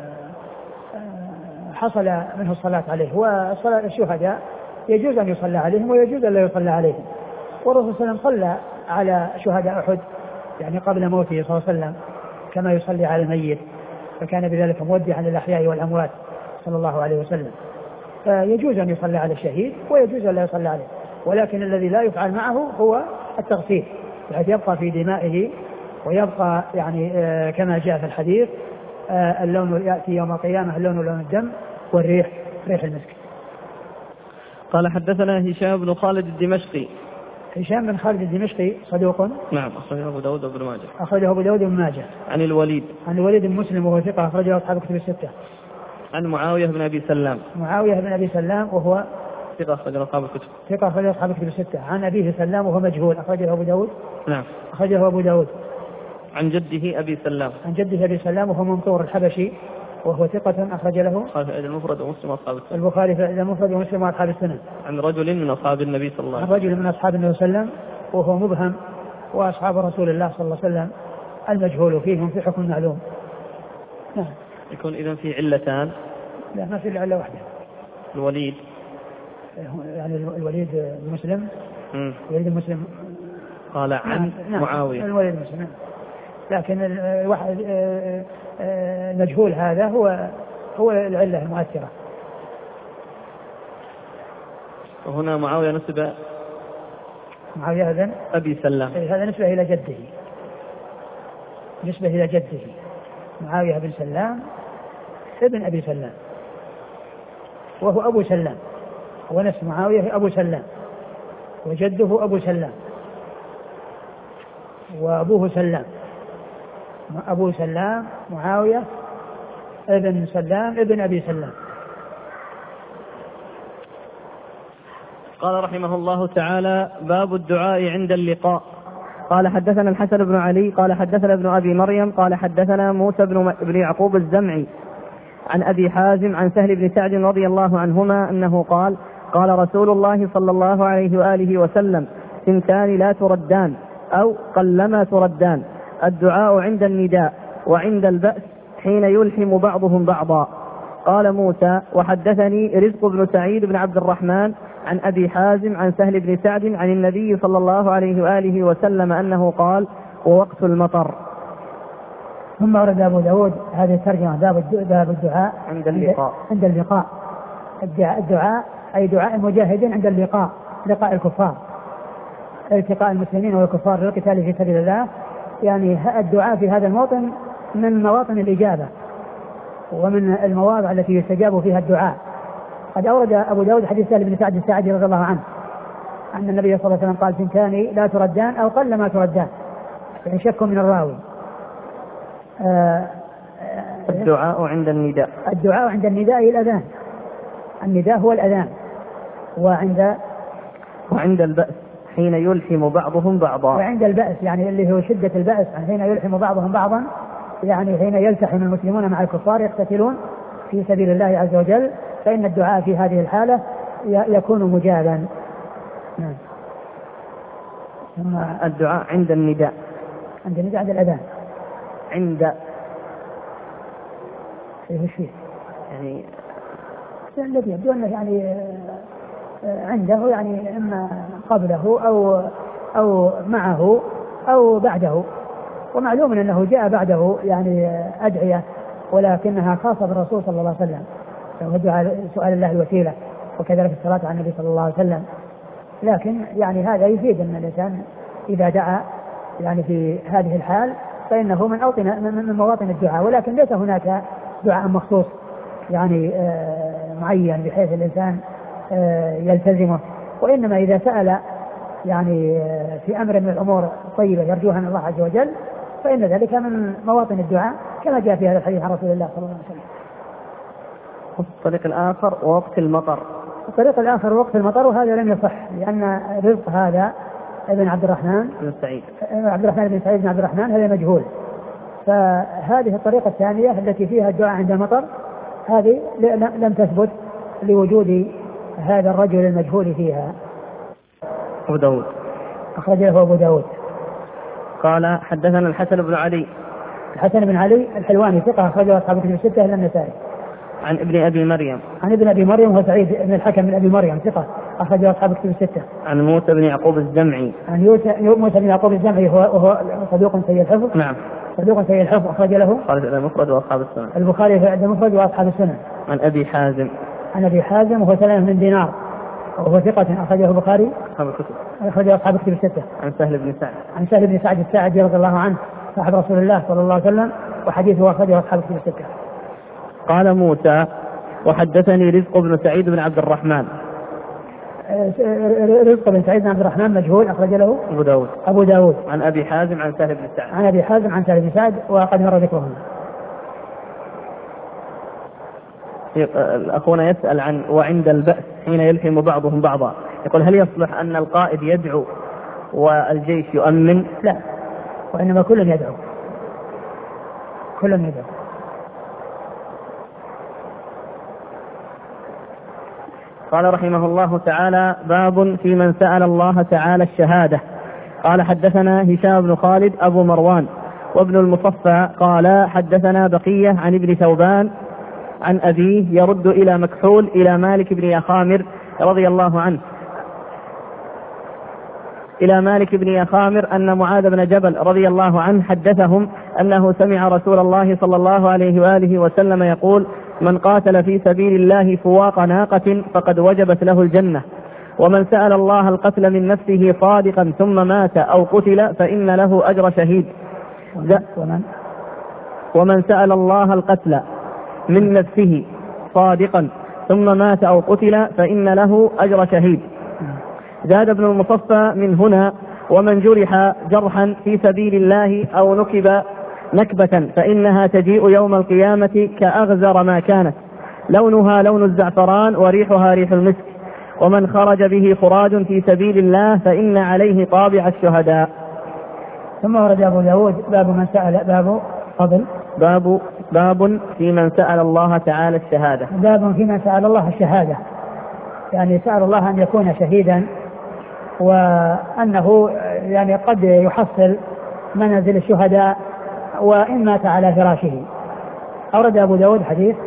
حصل منه الصلاة عليه، والصلاة الشهداء يجوز أن يصلى عليهم ويجوز أن لا يصلى عليهم، والرسول صلى الله عليه وسلم صلى على شهداء أحد يعني قبل موته صلى الله عليه وسلم كما يصلي على الميت، فكان بذلك مودعا للأحياء والأموات صلى الله عليه وسلم. فيجوز أن يصلى على الشهيد ويجوز أن لا يصلى عليه، ولكن الذي لا يفعل معه هو التغسيل، بحيث يبقى في دمائه ويبقى يعني كما جاء في الحديث اللون يأتي يوم القيامة اللون لون الدم والريح ريح المسك. قال حدثنا هشام بن خالد الدمشقي. هشام بن خالد الدمشقي صدوق. نعم. أخرجه أبو داود وابن ماجه. أخرجه أبو داود وابن ماجه. عن الوليد. عن الوليد بن مسلم وهو ثقة أخرجه أصحاب الكتب الستة. عن معاوية بن أبي سلام. معاوية بن أبي سلام وهو ثقة أخرجه أصحاب الكتب. ثقة أخرجه أصحاب الكتب الستة. عن أبيه سلام وهو مجهول أخرجه أبو داود. نعم. أخرجه أبو داود. عن جده أبي سلام. عن جده أبي سلام وهو منصور الحبشي وهو ثقة أخرج له المفرد ومسلم وأصحاب السنة. البخاري في المفرد ومسلم وأصحاب السنة. عن رجل من أصحاب النبي صلى الله عليه وسلم. عن رجل من أصحاب النبي صلى الله عليه وسلم وهو مبهم، وأصحاب رسول الله صلى الله عليه وسلم المجهول فيهم في حكم معلوم. نعم. يكون إذن في علتان؟ لا ما في إلا علة واحدة. الوليد يعني الوليد المسلم. الوليد المسلم قال عن معاوية. الوليد المسلم، لكن الواحد المجهول هذا هو العلة المؤثرة. وهنا معاوية نسب معاوية هذا أبي سلام، هذا نسبة إلى جده، نسبة إلى جده معاوية بن سلام ابن أبي سلام، وهو أبو سلام، ونفس معاوية أبو سلام وجده أبو سلام وأبوه سلام. أبو سلام معاوية ابن سلام ابن أبي سلام. قال رحمه الله تعالى: باب الدعاء عند اللقاء. قال حدثنا الحسن بن علي قال حدثنا ابن أبي مريم قال حدثنا موسى بن يعقوب الزمعي عن أبي حازم عن سهل بن سعد رضي الله عنهما أنه قال: قال رسول الله صلى الله عليه وآله وسلم: ثنتان لا تردان أو قلما تردان، الدعاء عند النداء وعند البأس حين يلحم بعضهم بعضا. قال موسى: وحدثني رزق بن سعيد بن عبد الرحمن عن أبي حازم عن سهل بن سعد عن النبي صلى الله عليه وآله وسلم أنه قال: ووقت المطر. ثم ورد أبو داود هذه الترجمة باب الدعاء عند اللقاء. عند اللقاء. الدعاء أي دعاء المجاهدين عند اللقاء، لقاء الكفار، التقاء المسلمين والكفار للقتال في سبيل الله. يعني الدعاء في هذا الموطن من مواطن الإجابة ومن المواضع التي يستجاب فيها الدعاء. قد أورد أبو داود حديث سهل بن سعد الساعدي رضي الله عنه أن النبي صلى الله عليه وسلم قال: ثنتان لا تردان أو قل ما تردان، يعني شك من الراوي. الدعاء عند النداء. الدعاء عند النداء هي الأذان، النداء هو الأذان. وعند البأس حين يلحم بعضهم بعضا. وعند البأس يعني اللي هو شدة البأس، حين يلحم بعضهم بعضا، يعني حين يلتحم المسلمون مع الكفار يقتتلون في سبيل الله عز وجل، فإن الدعاء في هذه الحالة يكون مجابا. نعم. الدعاء عند النداء. عند النداء عند الأذان. وش فيه؟ يعني الذي يبدو أنه يعني عنده يعني إما قبله أو معه أو بعده، ومعلوم أنه جاء بعده يعني أدعية ولكنها خاصة بالرسول صلى الله عليه وسلم، سؤال الله الوسيلة وكذلك الصلاة على النبي صلى الله عليه وسلم. لكن يعني هذا يفيد أن الإنسان إذا دعا يعني في هذه الحال فإنه من مواطن الدعاء، ولكن ليس هناك دعاء مخصوص يعني معين بحيث الإنسان يلتزمه، وإنما إذا سأل يعني في أمر من الأمور الطيبة يرجوها من الله عز وجل فإن ذلك من مواطن الدعاء كما جاء في هذا الحديث عن رسول الله صلى الله عليه وسلم. الطريق الآخر وقت المطر. الطريق الآخر وقت المطر، وهذا لم يصح لأن رزق هذا ابن عبد الرحمن بن سعيد بن سعيد بن عبد الرحمن هذا مجهول. فهذه الطريقة الثانية التي فيها الدعاء عند المطر هذه لم تثبت لوجود هذا الرجل المجهول فيها. أبو داود أخرجه أبو داود. قال حدثنا الحسن بن علي. الحسن بن علي الحلواني ثقة أخرجه أصحاب الكتب الستة إلا النسائي. عن ابن أبي مريم. عن ابن أبي مريم وسعيد بن الحكم بن أبي مريم ثقة أخرجه أصحاب الكتب الستة. عن موسى بن يعقوب الزمعي. عن موسى بن يعقوب الزمعي وهو صدوق سيء الحفظ. نعم صدوق سيء الحفظ أخرج له المفرد وأصحاب السنن. البخاري في المفرد وأصحاب السنن. عن أبي حازم. عن أبي حازم وهو سلمة بن دينار وهو ثقة أخرجه البخاري أخرجه أصحاب الكتب الستة. عن سهل بن سعد. عن سهل بن سعد الساعدي رضي الله عنه صاحب رسول الله صلى الله عليه وسلم وحديثه أخرجه أصحاب الكتب الستة. قال موسى وحدثني رزق بن سعيد بن عبد الرحمن. رزق بن سعيد بن عبد الرحمن مجهول أخرج له أبو داود. عن أبي حازم عن سهل بن سعد. عن أبي حازم عن سهل بن سعد وقد مر ذكرهم. أخونا يسأل عن وعند البأس حين يلحم بعضهم بعضا، يقول هل يصلح أن القائد يدعو والجيش يؤمن؟ لا، وإنما كل يدعو. قال رحمه الله تعالى باب في من سأل الله تعالى الشهادة. قال حدثنا هشام بن خالد أبو مروان وابن المصفى قال حدثنا بقية عن ابن ثوبان عن أبيه يرد إلى مكحول إلى مالك بن يخامر رضي الله عنه إلى مالك بن يخامر أن معاذ بن جبل رضي الله عنه حدثهم أنه سمع رسول الله صلى الله عليه وآله وسلم يقول من قاتل في سبيل الله فواق ناقة فقد وجبت له الجنة، ومن سأل الله القتل من نفسه صادقا ثم مات أو قتل فإن له أجر شهيد. ومن سأل الله القتل من نفسه صادقا ثم مات أو قتل فإن له أجر شهيد. زاد ابن المصفى من هنا ومن جرح جرحا في سبيل الله أو نكب نكبة فإنها تجيء يوم القيامة كأغزر ما كانت، لونها لون الزعفران وريحها ريح المسك، ومن خرج به خراج في سبيل الله فإن عليه طابع الشهداء. ثم ورد أبو داود باب من سأل باب في من سأل الله تعالى الشهادة. باب في من سأل الله الشهادة، يعني سأل الله أن يكون شهيدا وأنه يعني قد يحصل منازل الشهداء وإن مات على فراشه. أورد أبو داود حديث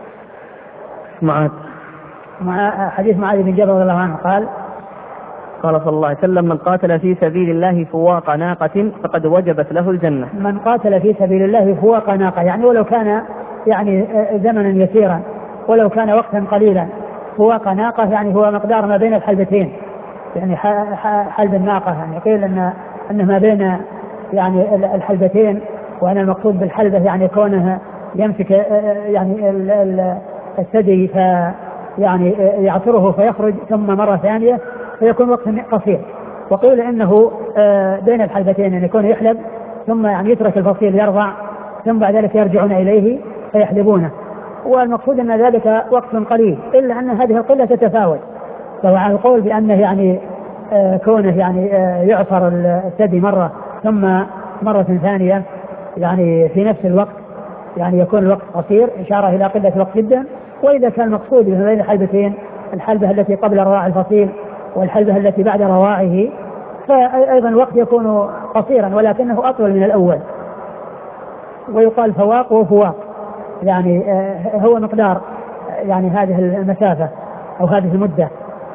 معاذ بن جبل رضي الله عنه قال صلى الله عليه وسلم من قاتل في سبيل الله فواق ناقة فقد وجبت له الجنة. من قاتل في سبيل الله فواق ناقة، يعني ولو كان يعني زمنا يسيرا ولو كان وقتا قليلا. فواق ناقة يعني هو مقدار ما بين الحلبتين، يعني حلب الناقة، يعني قيل أنه ما بين يعني الحلبتين، وأنا المقصود بالحلبة يعني كونه يمسك يعني الثدي يعني يعصره فيخرج ثم مرة ثانية فيكون وقت قصير. وقيل إنه بين الحلبتين يعني يكون يحلب ثم يعني يترك الفصيل يرضع ثم بعد ذلك يرجعون إليه فيحلبونه، والمقصود أن ذلك وقت قليل، إلا أن هذه القلة تتفاوت. سواء القول بأنه يعني كونه يعني يعصر الثدي مرة ثم مرة ثانية يعني في نفس الوقت يعني يكون الوقت قصير، إشارة إلى قلة الوقت جدا. وإذا كان المقصود بين الحلبتين الحلبة التي قبل رواع الفصيل والحلبة التي بعد رواعه فأيضا الوقت يكون قصيرا ولكنه أطول من الأول، ويقال فواق وفواق، يعني هو مقدار يعني هذه المسافة أو هذه المدة.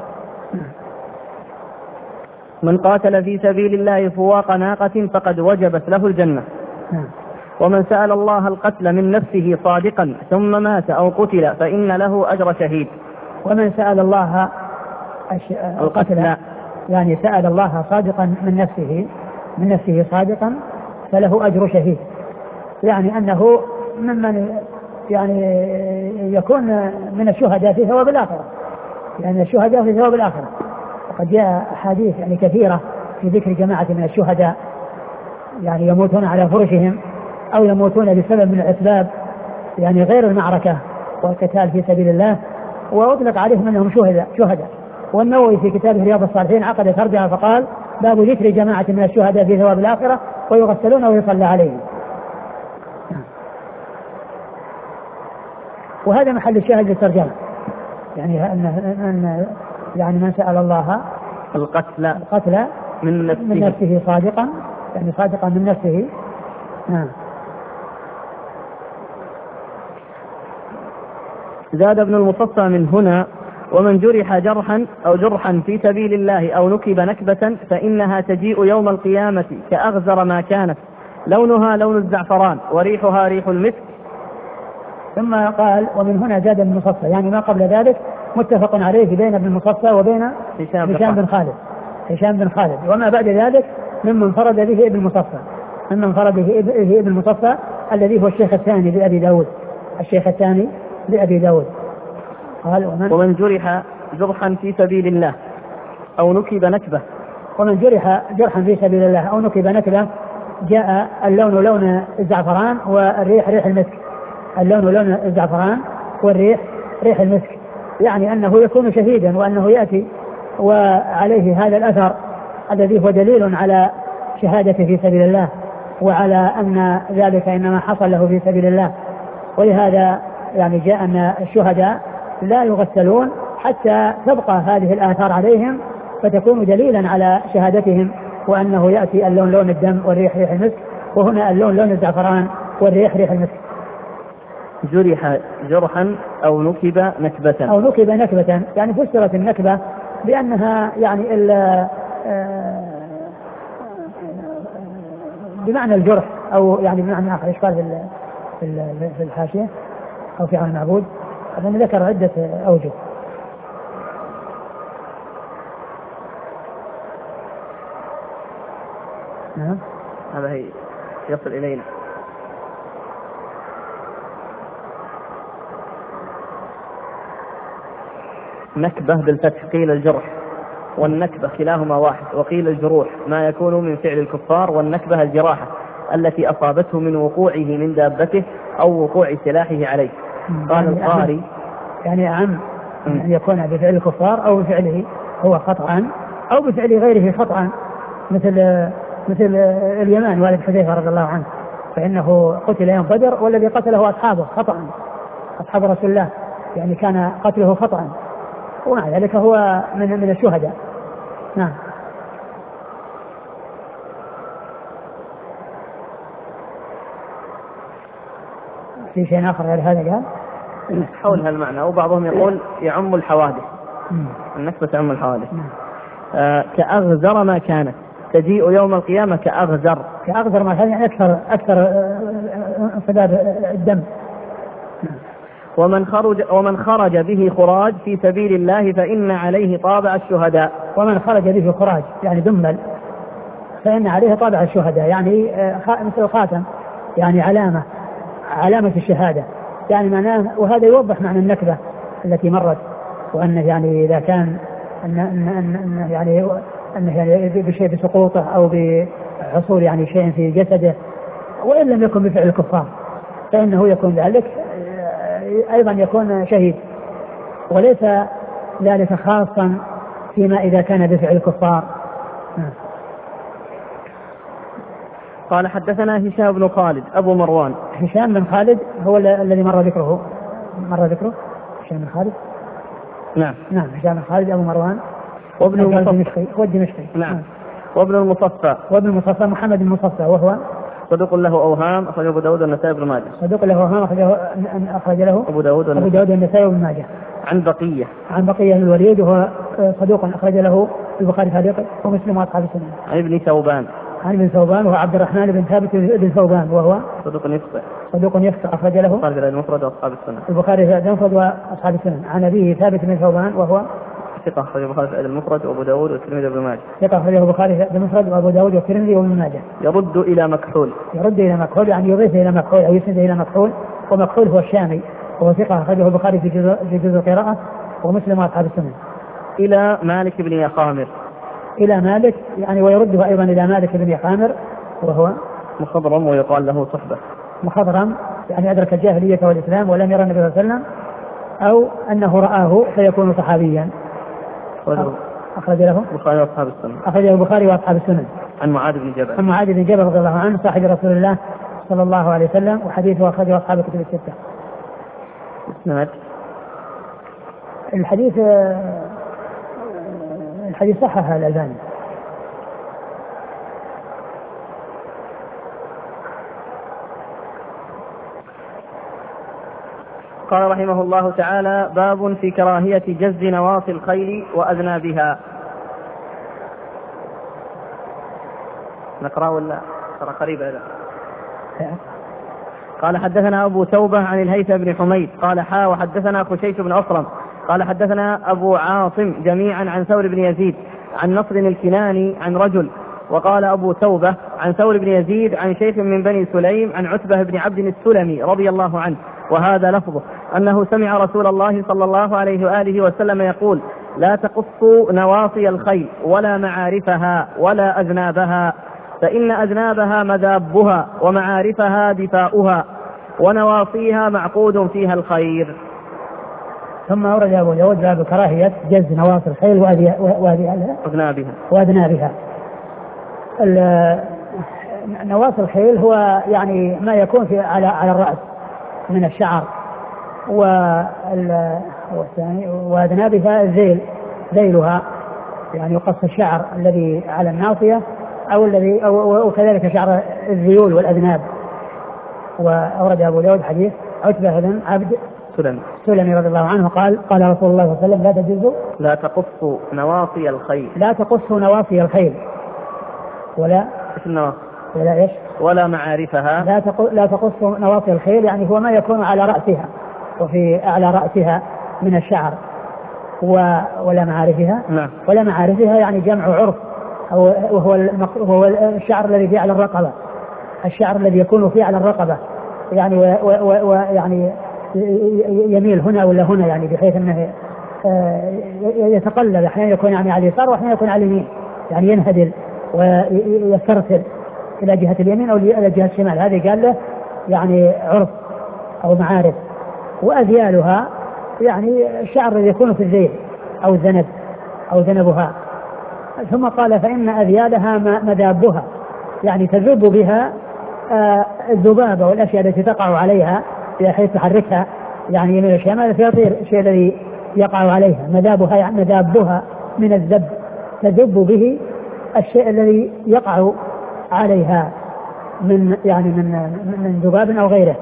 من قاتل في سبيل الله فواق ناقة فقد وجبت له الجنة. ومن سأل الله القتل من نفسه صادقا ثم مات أو قتل فإن له أجر شهيد. ومن سأل الله القتل يعني سأل الله صادقا من نفسه صادقا فله أجر شهيد، يعني أنه ممن يعني يكون من الشهداء في ثواب الآخرة، يعني الشهداء في ثواب الآخرة. وقد جاء أحاديث يعني كثيرة في ذكر جماعة من الشهداء يعني يموتون على فرشهم أو يموتون بسبب من الأسباب يعني غير المعركة والقتال في سبيل الله، وأطلق عليهم أنهم شهداء. والنووي في كتابه رياض الصالحين عقد ترجمة فقال: باب ذكر جماعة من الشهداء في ثواب الآخرة ويغسلون ويصلى عليهم. وهذا محل الشاهد للترجمة، يعني أن يعني من سأل الله القتل من نفسه صادقا، يعني صادقا من نفسه. زاد ابن المصفى من هنا: ومن جرح جرحا في سبيل الله أو نكب نكبة فإنها تجيء يوم القيامة كأغزر ما كانت، لونها لون الزعفران وريحها ريح المسك. ثم قال: ومن هنا زاد ابن المصفى، يعني ما قبل ذلك متفق عليه بين ابن المصفى وبين هشام بن خالد، وما بعد ذلك ممن انفرد به ابن المصفى، ابن المصفى الذي هو الشيخ الثاني لأبي داود. قال: ومن جرح جرحا في سبيل الله أو نكب نكبة. ومن جرح جرحا في سبيل الله أو نكب نكبة جاء اللون لون الزعفران والريح ريح المسك. اللون لون الزعفران والريح ريح المسك، يعني أنه يكون شهيدا وأنه يأتي وعليه هذا الأثر الذي هو دليل على شهادته في سبيل الله وعلى أن ذلك إنما حصل له في سبيل الله. ولهذا يعني جاء أن الشهداء لا يغسلون حتى تبقى هذه الآثار عليهم فتكون دليلا على شهادتهم، وأنه يأتي اللون لون الدم والريح ريح المسك، وهنا اللون لون الزعفران والريح ريح المسك. جرح جرحا أو نكب نكبة، يعني فسرت النكبة بأنها يعني بمعنى الجرح، أو يعني بمعنى آخر. إشكال في الحاشية أو في عن المعبود، أظن ذكر عدة أوجه. هذا هي يصل إلينا. نكبة بالفتح، قيل الجرح والنكبة كلاهما واحد، وقيل الجروح ما يكون من فعل الكفار، والنكبة الجراحة التي أصابته من وقوعه من دابته أو وقوع سلاحه عليه. قال القاري: يعني أعم أن يكون بفعل الكفار أو بفعله هو خطأ أو بفعل غيره خطأ، مثل اليمان والد حذيفة رضي الله عنه، فإنه قتل يوم بدر والذي قتله أصحابه خطأ، أصحاب رسول الله، يعني كان قتله خطأ، ومع ذلك هو من الشهداء. نعم. في شيء آخر غير هذا قال حول هالمعنى، وبعضهم يقول يعم الحوادث، النكبة تعم الحوادث. كأغزر ما كانت، تجيء يوم القيامة كأغزر ما كان، يعني أكثر انصداد الدم. ومن خرج به خراج في سبيل الله فإن عليه طابع الشهداء. ومن خرج به خراج يعني دمل فإن عليه طابع الشهداء، يعني مثل خاتم، يعني علامة الشهادة، يعني معناه. وهذا يوضح معنى النكبة التي مرت، وأنه يعني إذا كان أنه يعني بشيء بسقوطه أو بحصول يعني شيء في جسده، وإن لم يكن بفعل الكفار فإنه يكون ذلك أيضا يكون شهيد، وليس ذلك خاصا فيما إذا كان بفعل الكفار. قال: حدثنا هشام بن خالد أبو مروان. هشام بن خالد هو الذي مر ذكره هشام بن خالد. نعم هشام بن خالد أبو مروان، وابن المصفى هو الدمشقي. نعم. وابن المصفى محمد بن المصفى صدوق له أوهام أخرجه أبو داود والنسائي بن ماجه. صدوق له أوهام أخرج له أبو داود والنسائي بن ماجه. عن بقية الوليد وهو صدوق أخرج له البخاري تعليق ومسلم وأصحاب السنن. عن ابن ثوبان وهو عبد الرحمن بن ثابت بن ثوبان وهو صدوق يخطئ أخرج له البخاري في المفرد وأصحاب السنن. عن أبيه ثابت بن ثوبان وهو ثقة أخرجه البخاري في المفرد وأبو داود والترمذي وابن ماجه. ثقة أخرجه البخاري في المفرد وأبو داود والترمذي وابن ماجه. يرد إلى مكحول يعني يضيف إلى مكحول أو يسند إلى مكحول. ومكحول هو الشامي وهو ثقة أخرجه البخاري في جزء القراءة ومسلم وأصحاب السنن. إلى مالك بن يخامر. إلى مالك يعني ويرده أيضا إلى مالك بن يخامر وهو مخضرم ويقال له صحبة. مخضرم يعني أدرك الجاهلية والإسلام ولم يرى النبي صلى الله عليه وسلم أو أنه رآه فيكون صحابيا. أخرج له البخاري وأصحاب السنن. عن معاذ بن جبل رضي الله عنه صاحب رسول الله صلى الله عليه وسلم وحديثه أخرجه أصحاب الكتب الستة. اسناد الحديث صححه الألباني. قال رحمه الله تعالى: باب في كراهية جز نواصي الخيل وأذنابها. نقرأ ولا ترى قريب هذا؟ قال حدثنا أبو توبة عن الهيثم بن حميد قال وحدثنا خشيش بن أصرم قال حدثنا أبو عاصم جميعا عن ثور بن يزيد عن نصر الكناني عن رجل. وقال أبو توبة عن ثور بن يزيد عن شيخ من بني سليم عن عتبة بن عبد السلمي رضي الله عنه، وهذا لفظه، أنه سمع رسول الله صلى الله عليه وآله وسلم يقول: لا تقصوا نواصي الخيل ولا معارفها ولا أذنابها، فإن أذنابها مذابها ومعارفها دفاؤها ونواصيها معقود فيها الخير. ثم أورد أبو داود باب كراهية جز نواصي الخيل وأذنابها. نواصي الخيل هو يعني ما يكون على الرأس من الشعر، وأذنابها ذيلها يعني يقص الشعر الذي على الناصية أو كذلك شعر الذيول والأذناب. وأورد أبو داود حديث عتبة بن عبد سلمي رضي الله عنه قال رسول الله صلى الله عليه وسلم: لا تقصوا نواصي الخيل ولا معارفها. لا تقصوا نواصي الخيل يعني هو ما يكون على رأسها وفي أعلى رأسها من الشعر، ولا معارفها. ولا معارفها يعني جمع عرف، وهو الشعر الذي فيه على الرقبة، الشعر الذي يكون فيه على الرقبة يعني ويعني يميل هنا ولا هنا، يعني بحيث أنه يتقلب، أحيانا يكون يعني على اليسار وأحيانا يكون على اليمين، يعني ينهدل ويسترسل إلى جهة اليمين أو إلى جهة الشمال. هذه قال له يعني عرف أو معارف. وأذيالها يعني الشعر الذي يكون في الذيل أو الذنب أو ذنبها. ثم قال: فإن أذيالها مذابها، يعني تذوب بها الذبابة والأشياء التي تقع عليها بحيث تحركها يعني يمين الشمال فيطير الشيء الذي يقع عليها. مذابها يعني مذابها من الذب، تذب به الشيء الذي يقع عليها من ذباب أو غيره.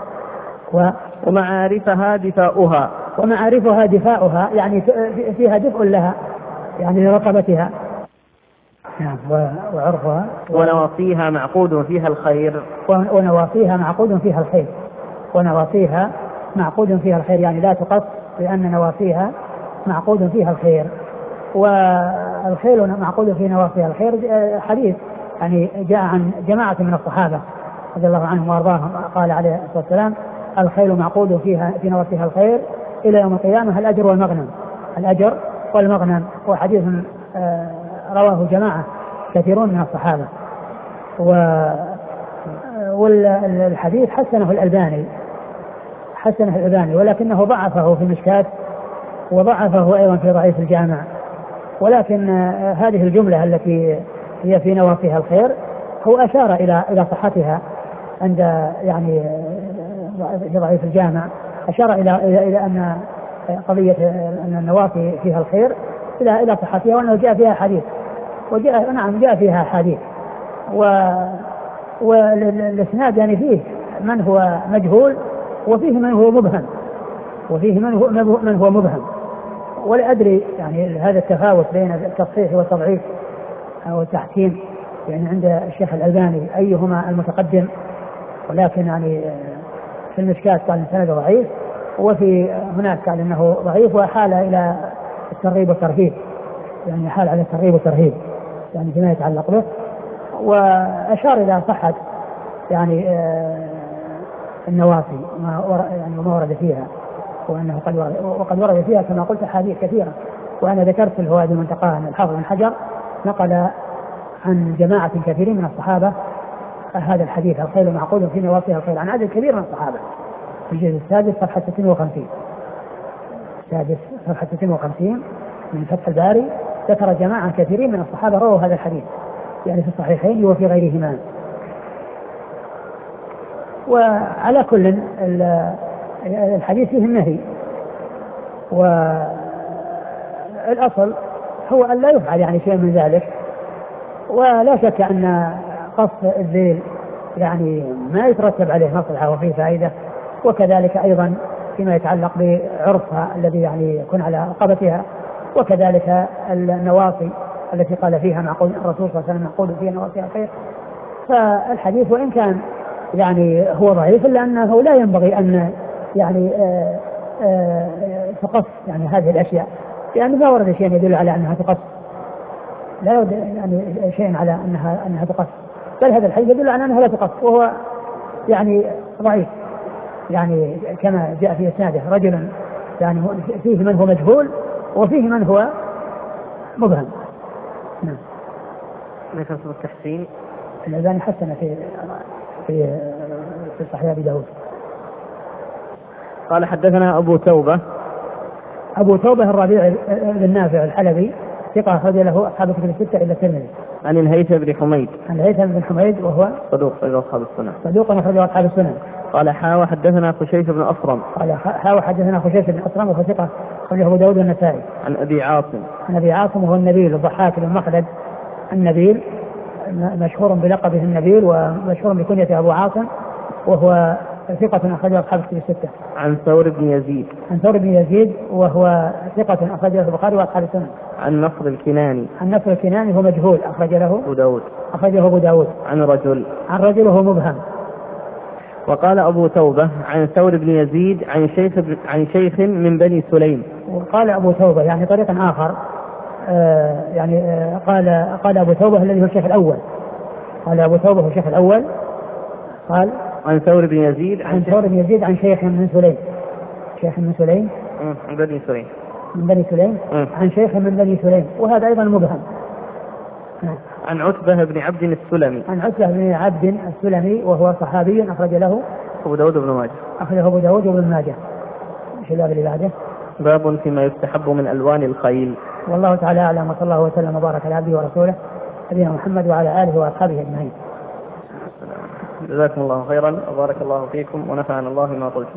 ومعارفها دفاؤها يعني فيها دفء لها يعني لرقبتها. وعرفها. ونواصيها معقود فيها الخير. يعني لا تقص لأن نواصيها معقود فيها الخير. والخيل معقود في نواصيها الخير حديث يعني جاء عن جماعة من الصحابة رضي الله عنهم وارضاهم قال عليه الصلاة والسلام: الخيل معقود في نواصيها الخير إلى يوم القيامة الأجر والمغنم. وحديث رواه جماعة كثيرون من الصحابة. والحديث حسنه الألباني ولكنه ضعفه في المشكات وضعفه أيضا في ضعيف الجامع. ولكن هذه الجملة التي هي في نواصيها الخير هو أشار إلى صحتها عند يعني في ضعيف الجامع، أشار إلى أن قضية أن النواصي فيها الخير إلى صحتها، وأنه جاء فيها حديث جاء فيها حديث. والإسناد يعني فيه من هو مجهول وفيه من هو مبهم، وفيه من هو مبهم. ولا أدري يعني هذا التفاوت بين التصحيح والتضعيف أو التحسين يعني عند الشيخ الألباني أيهما المتقدم، ولكن يعني في المشكات قال إن سند ضعيف، وفي هناك قال إنه ضعيف وحال إلى الترغيب والترهيب، يعني حال على الترغيب والترهيب يعني فيما يتعلق به. وأشار إلى صحة يعني النوافي يعني وما ورد فيها، وأنه وقد ورد فيها كما قلت أحاديث كثيرة. وأنا ذكرت في الفوائد المنتقاة أن الحافظ بن حجر نقل عن جماعة كثيرين من الصحابة هذا الحديث الخيل معقود في نوافيها الخيل عن عدد كبير من الصحابة في الجزء السادس صفحة 56 صفحة 56 من فتح الباري ذكر جماعة كثيرين من الصحابة رووا هذا الحديث يعني في الصحيحين وفي غيرهما. وعلى كل الحديث فيه النهي، والأصل هو أن لا يفعل يعني شيء من ذلك. ولا شك أن قص الذيل يعني ما يترتب عليه مصلحة وفيه فائدة، وكذلك أيضا فيما يتعلق بعرفها الذي يعني يكون على رقبتها، وكذلك النواصي التي قال فيها معقول الرسول صلى الله عليه وسلم معقول فيها نواصيها الخير. فالحديث وإن كان يعني هو ضعيف إلا أنه لا ينبغي أن يعني تقص يعني هذه الأشياء، يعني ما ورد شيء يدل على أنها تقص، لا يورد يعني شيء على أنها تقص، بل هذا الحديث يدل على أنها لا تقص، وهو يعني ضعيف يعني كما جاء في إسناده رجل يعني فيه من هو مجهول وفيه من هو مبهم. نعم. ليس التحسين الألباني حسن في صحيح أبي داود. قال حدثنا أبو توبة الربيع بن نافع الحلبي ثقة أخرج له أصحاب الكتب الستة إلا الترمذي. عن الهيثم بن حميد وهو صدوق أخرج أصحاب أصحاب السنن. قال حاوى حدثنا خشيش بن أصرم وهو ثقة أخرجه أبو داود والنسائي. عن أبي عاصم وهو النبيل الضحاك بن مخلد النبيل، مشهور بلقبه النبيل ومشهور بكنيته أبو عاصم، وهو ثقة أخرجه أصحاب الكتب الستة. عن ثور بن يزيد وهو ثقة أخرجه البخاري وأصحاب السنن. عن نصر الكناني هو مجهول أخرجه أبو داود. عن رجل وهو مبهم. وقال أبو توبة عن ثور بن يزيد عن شيخ من بني سليم. وقال أبو توبة يعني طريق آخر قال أبو توبة الذي هو الشيخ الأول، قال أبو توبة هو الشيخ الأول، قال عن ثور بن يزيد عن شيخ من سليم من بني سليم عن شيخ من بني سليم، وهذا أيضا مبهم. عن عتبة بن عبد السلمي وهو صحابي أخرج له أبو داود بن ماجه. ايش الباب اللي بعده؟ باب فيما يستحب من ألوان الخيل. والله تعالى أعلم، وصلى الله وسلم وبارك على عبده ورسوله نبينا محمد وعلى آله وأصحابه أجمعين. جزاكم الله خيرا وبارك الله فيكم ونفعنا الله بما قلتم.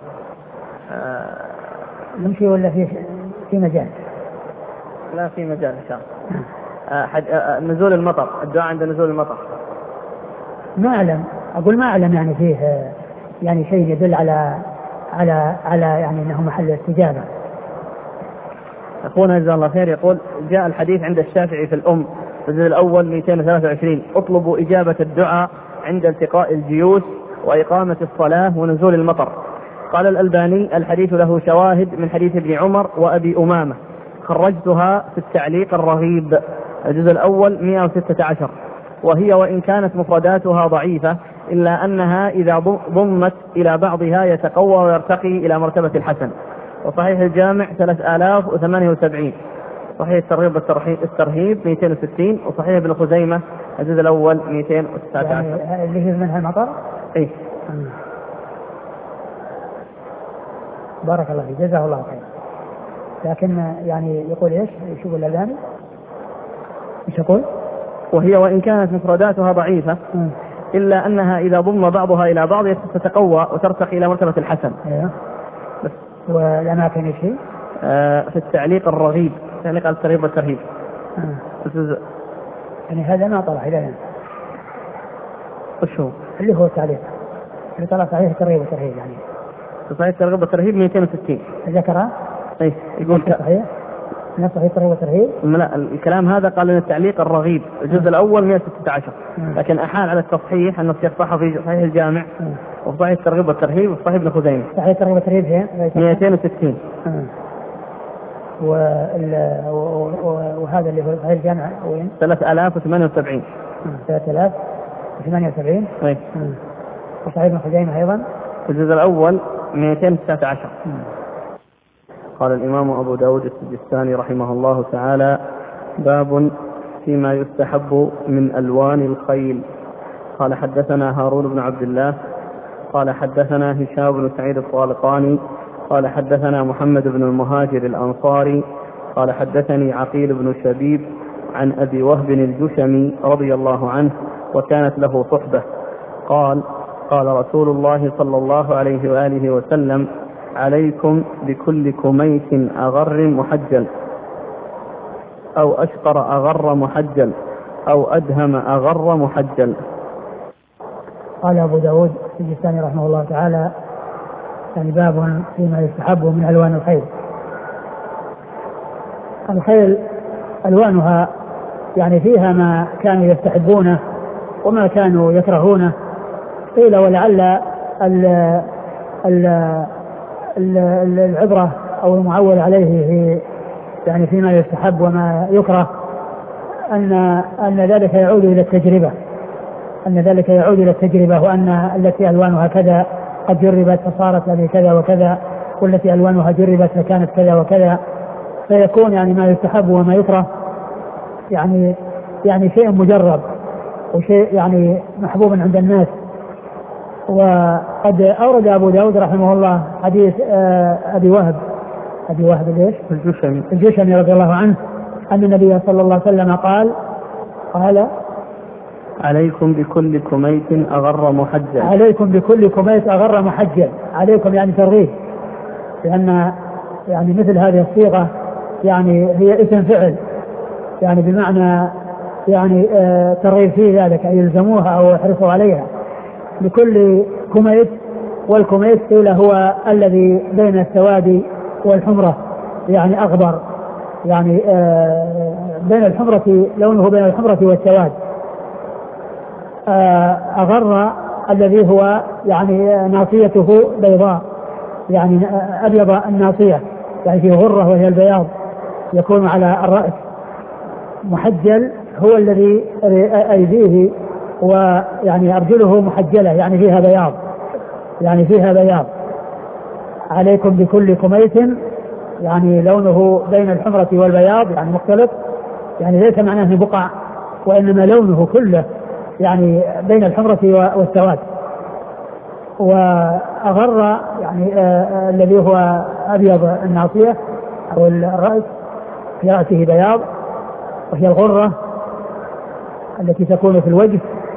نمشي ولا في مجال؟ لا في مجال إن شاء الله. نزول المطر، الدعاء عند نزول المطر. ما أعلم يعني فيه يعني شيء يدل على يعني أنه محل استجابة. أخونا جزاه الله خير يقول جاء الحديث عند الشافعي في الأم الجزء الأول 223 اطلبوا إجابة الدعاء عند التقاء الجيوش وإقامة الصلاة ونزول المطر. قال الألباني الحديث له شواهد من حديث ابن عمر وأبي أمامة، خرجتها في التعليق الرغيب الجزء الأول 116، وهي وإن كانت مفرداتها ضعيفة إلا أنها إذا ضمت إلى بعضها يتقوى ويرتقي إلى مرتبة الحسن. وصحيح الجامع 3078، صحيح الترغيب الترهيب 260، وصحيح ابن خزيمة الجزء الأول 219. يعني اللي هي منها المطر؟ إيه. بارك الله فيك، جزاه الله خير. لكن يعني يقول ايش؟ شوف الألباني ايش يقول؟ وهي وإن كانت مفرداتها ضعيفة إلا أنها إذا ضم بعضها إلى بعض تتقوى وترتقي إلى مرتبة الحسن. بس والأماكن ايش هي؟ في التعليق الرغيب، تعليق الترغيب والترهيب. يعني هذا ما طلع إلينا. وش هو؟ اللي هو التعليق اللي طلع صحيح الترغيب والترهيب يعني. صحيح الترغيب والترهيب 260 ذكرها؟ طيب يقول صحيح نفس صحيح الترغيب والترهيب. لا الكلام هذا قال لنا التعليق الرغيب الجزء الأول 116 لكن أحال على التصحيح أنه يصح في صحيح الجامع وصحيح الترغيب والترهيب وصحيح ابن خزيمة. صحيح الترغيب والترهيب هي 260 وهذا اللي هو صحيح الجامع وين؟ 3078 3078 طيب. وصحيح ابن خزيمة أيضا الجزء الأول 219. قال الإمام أبو داود السجستاني رحمه الله تعالى باب فيما يستحب من ألوان الخيل. قال حدثنا هارون بن عبد الله قال حدثنا هشام بن سعيد الطالقاني قال حدثنا محمد بن المهاجر الأنصاري قال حدثني عقيل بن شبيب عن أبي وهب الجشمي رضي الله عنه وكانت له صحبة قال قال رسول الله صلى الله عليه وآله وسلم عليكم بكل كميت أغر محجل أو أشقر أغر محجل أو أدهم أغر محجل. قال أبو داود السجستاني رحمه الله تعالى يعني باب فيما يستحب من ألوان الخيل. الخيل ألوانها يعني فيها ما كانوا يستحبونه وما كانوا يكرهونه. قيل ولعل العبرة أو المعول عليه في يعني فيما يستحب وما يكره أن ذلك يعود إلى التجربة وأن التي ألوانها كذا قد جربت فصارت يعني كذا وكذا والتي ألوانها جربت فكانت كذا وكذا فيكون يعني ما يستحب وما يكره يعني شيء مجرب وشيء يعني محبوب عند الناس. وقد أورد أبو داود رحمه الله حديث أبي وهب ليش؟ الجشمي رضي الله عنه أن النبي صلى الله عليه وسلم قال عليكم بكل كميت أغر محجل. عليكم بكل كميت أغر محجل. عليكم يعني ترغيب لأن يعني مثل هذه الصيغة يعني هي اسم فعل يعني بمعنى يعني ترغيب في ذلك أي يلزموها أو يحرصوا عليها. بكل كميت والكميت قيل هو الذي بين السواد والحمرة يعني أغبر يعني بين الحمرة لونه بين الحمرة والسواد. أغر الذي هو يعني ناصيته بيضاء يعني أبيض الناصية يعني فيه غرة وهي البياض يكون على الرأس. محجل هو الذي أيديه ويعني أرجله محجلة يعني فيها بياض. عليكم بكل كميت يعني لونه بين الحمرة والبياض يعني مختلف يعني ليس معناه بقع وإنما لونه كله يعني بين الحمرة والسواد. وأغر يعني الذي هو أبيض الناصية أو الرأس في رأسه بياض وهي الغرة التي تكون في الوجه.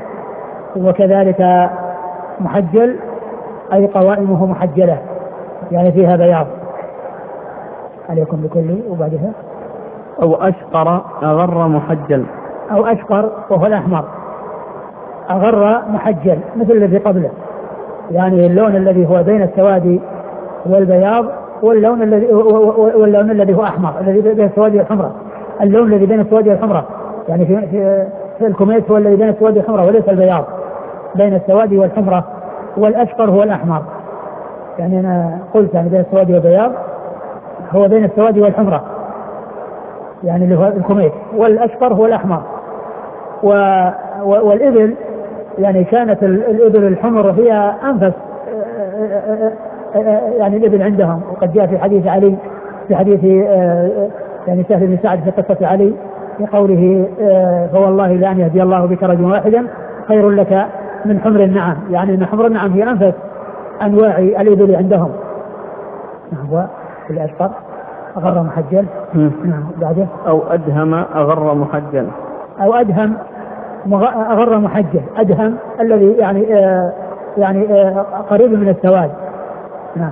وكذلك محجل أي قوائمه محجلة يعني فيها بياض. عليكم بكل وبعدها أو أشقر أغر محجل أو أشقر وهو الأحمر. أغر محجل مثل الذي قبله يعني اللون الذي هو بين السواد والبياض واللون الذي هو أحمر الذي بين السواد والحمرة. اللون الذي بين السواد والحمرة يعني في الكميت هو الذي بين السواد والحمرة وليس البياض بين السواد والحمرة. والأشقر هو الأحمر يعني أنا قلت يعني بين السواد والبياض هو بين السواد والحمرة يعني اللي هو الكميت. والأشقر هو الأحمر. والإبل يعني كانت الإبل الحمر هي أنفس يعني الإبل عندهم. وقد جاء في حديث علي في حديث يعني سهل بن سعد في قصة علي في قوله فوالله لأن يهدي الله بك رجلا واحدا خير لك من حمر النعم يعني أن حمر النعم هي أنفس أنواع الإبل عندهم. هو الأشقر أغر محجل. بعده أو أدهم أغر محجل أو أدهم أغر محجل. أدهم الذي يعني قريب من السواد. نعم.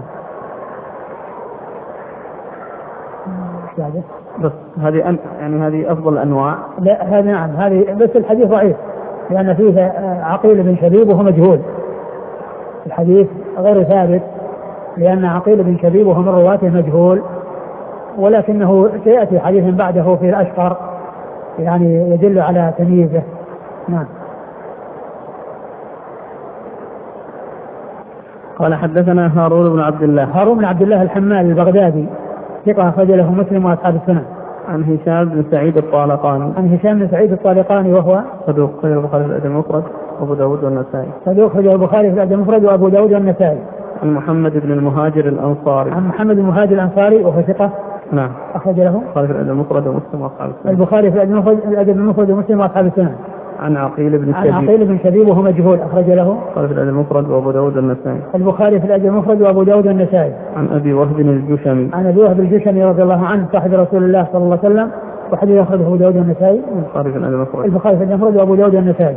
بس هذه يعني هذه أفضل الأنواع. لا هذه نعم هذه بس الحديث ضعيف لأن فيه عقيل بن شبيب وهو مجهول. الحديث غير ثابت لأن عقيل بن شبيب وهو من رواته مجهول، ولكنه سيأتي حديث بعده في الأشقر يعني يدل على تمييزه. نعم. قال حدثنا هارون بن عبد الله. هارون بن عبد الله الحمال البغدادي ثقة أخرج له مسلم وأصحاب السنن. عن هشام بن سعيد الطالقاني. عن هشام بن سعيد الطالقاني وهو صدوق خرج البخاري في الأدب المفرد وأبو داود والنسائي. صدوق خرج البخاري في الأدب المفرد وأبو داود والنسائي. عن محمد بن المهاجر الأنصاري. عن محمد بن المهاجر الأنصاري وهو ثقة. نعم. أخرج له البخاري في الأدب المفرد ومسلم وأصحاب السنن. البخاري في الأدب المفرد ومسلم وأصحاب السنن. عن عقيل بن شبيب. عن عقيل بن شبيب وهو مجهول أخرج له البخاري في الأدب المفرد وأبو داود والنسائي. البخاري في الأدب المفرد وأبو داود والنسائي. عن أبي وهب الجشمي. عن أبي وهب الجشمي رضي الله عنه صاحب رسول الله صلى الله عليه وسلم وحديث أخرجه أبو داود والنسائي. البخاري في الأدب المفرد. البخاري في الأدب المفرد وأبو داود والنسائي.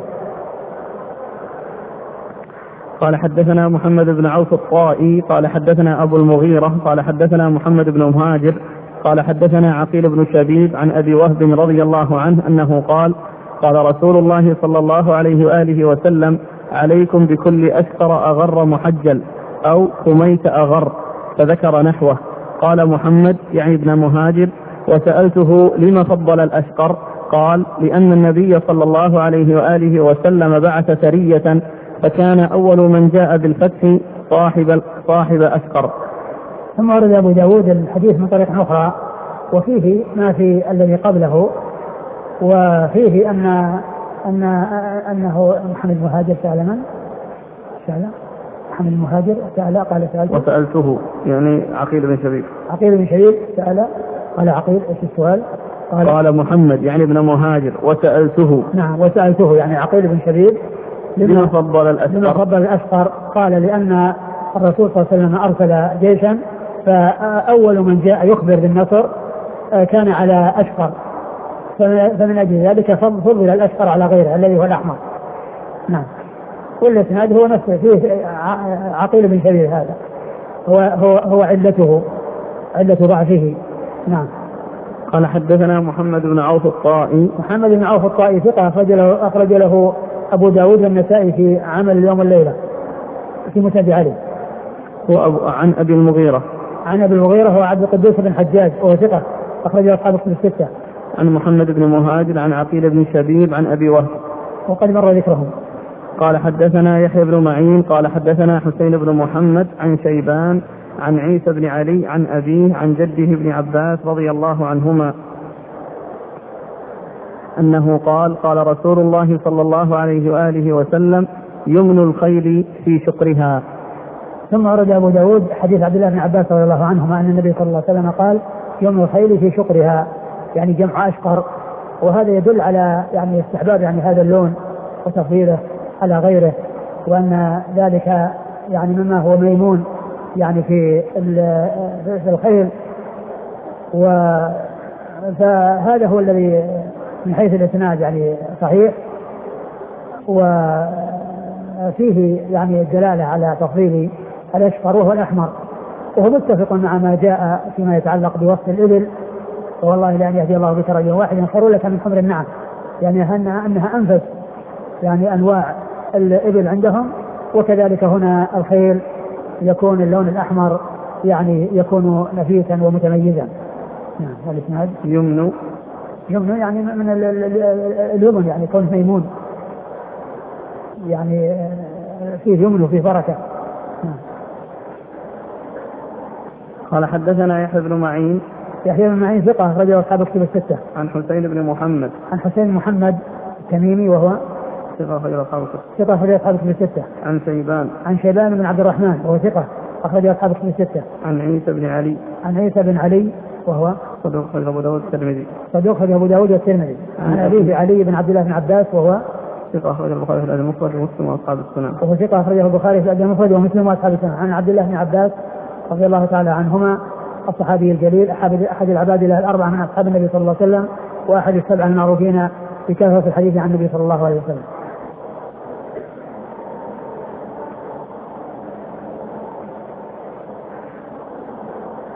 قال حدثنا محمد بن عوف الطائي قال حدثنا أبو المغيرة قال حدثنا محمد بن مهاجر قال حدثنا عقيل بن شبيب عن أبي وهب رضي الله عنه أنه قال قال رسول الله صلى الله عليه وآله وسلم عليكم بكل أشقر أغر محجل أو خميت أغر، فذكر نحوه. قال محمد يعني ابن مهاجر وسألته لما فضل الأشقر؟ قال لأن النبي صلى الله عليه وآله وسلم بعث سرية فكان أول من جاء بالفتح صاحب أشقر. ثم ورد أبو داود الحديث من طريق أخرى وفيه ما في الذي قبله، وفيه أنه محمد المهاجر سأل من؟ محمد المهاجر سأل قال سألته وسألته يعني عقيل بن شبيب. عقيل بن شبيب سأل قال عقيل ايش السؤال؟ قال محمد يعني ابن مهاجر وسألته. نعم وسألته يعني عقيل بن شبيب لما فضل الأشقر؟ قال لأن الرسول صلى الله عليه وسلم أرسل جيشا فأول من جاء يخبر بالنصر كان على أشقر، فمن أجل ذلك فضل الأشقر على غيره الذي هو الأحمر. نعم. والإسناد هو نفسه فيه عقيل بن شبيب هذا هو علة ضعفه. نعم. قال حدثنا محمد بن عوف الطائي. محمد بن عوف الطائي ثقة أخرج له أبو داود والنسائي في عمل اليوم والليلة في مسند علي. عن أبي المغيرة. عن أبي المغيرة هو عبد القدوس بن حجاج وهو ثقة أخرج أصحاب الكتب الستة. عن محمد بن مهاجر عن عقيل بن شبيب عن أبي وهب وقد مر ذكرهم. قال حدثنا يحيى بن معين قال حدثنا حسين بن محمد عن شيبان عن عيسى بن علي عن أبيه عن جده ابن عباس رضي الله عنهما أنه قال قال رسول الله صلى الله عليه وآله وسلم يمن الخيل في شقرها. ثم ورد أبو داود حديث عبد الله بن عباس رضي الله عنهما أن النبي صلى الله عليه وسلم قال يمن الخيل في شقرها يعني جمع أشقر، وهذا يدل على يعني استحباب يعني هذا اللون وتفضيله على غيره، وأن ذلك يعني مما هو ميمون يعني في الخيل. فهذا هو الذي من حيث الاسناد يعني صحيح، وفيه يعني الدلالة على تفضيل الأشقر وهو الأحمر، وهو متفق مع ما جاء فيما يتعلق بوصف الإبل، والله لأن يهدي الله بك رجلا واحدا خير لك من حمر النعم، يعني أنها أنفس يعني أنواع الإبل عندهم. وكذلك هنا الخيل يكون اللون الأحمر يعني يكون نفيسا ومتميزا. نعم. والإسناد يمن يعني من اليمن يعني كون ميمون يعني فيه يمن وفيه بركة. نعم. قال حدثنا يحيى بن معين. يحيى بن معين ثقة رجل أصحاب الكتب الستة. عن حسين بن محمد. عن حسين محمد التميمي وهو ثقة رجل أصحاب الكتب الستة. عن شيبان بن عبد الرحمن وهو ثقة أخرج أصحاب الكتب الستة. عن عيسى بن علي وهو صدوق خرج أبو داود والترمذي. عن أبيه علي بن عبد الله بن عباس وهو ثقة أخرج البخاري في الأدب المفرد ومسلم وأصحاب السنن. وهو ثقة أخرجه البخاري في الأدب المفرد ومسلم وأصحاب السنن. عن عبد الله بن عباس رضي الله تعالى عنهما الصحابي الجليل أحد العباد الله الأربعة من أصحاب النبي صلى الله عليه وسلم وأحد السبع المعروفين بكثرة الحديث عن النبي صلى الله عليه وسلم.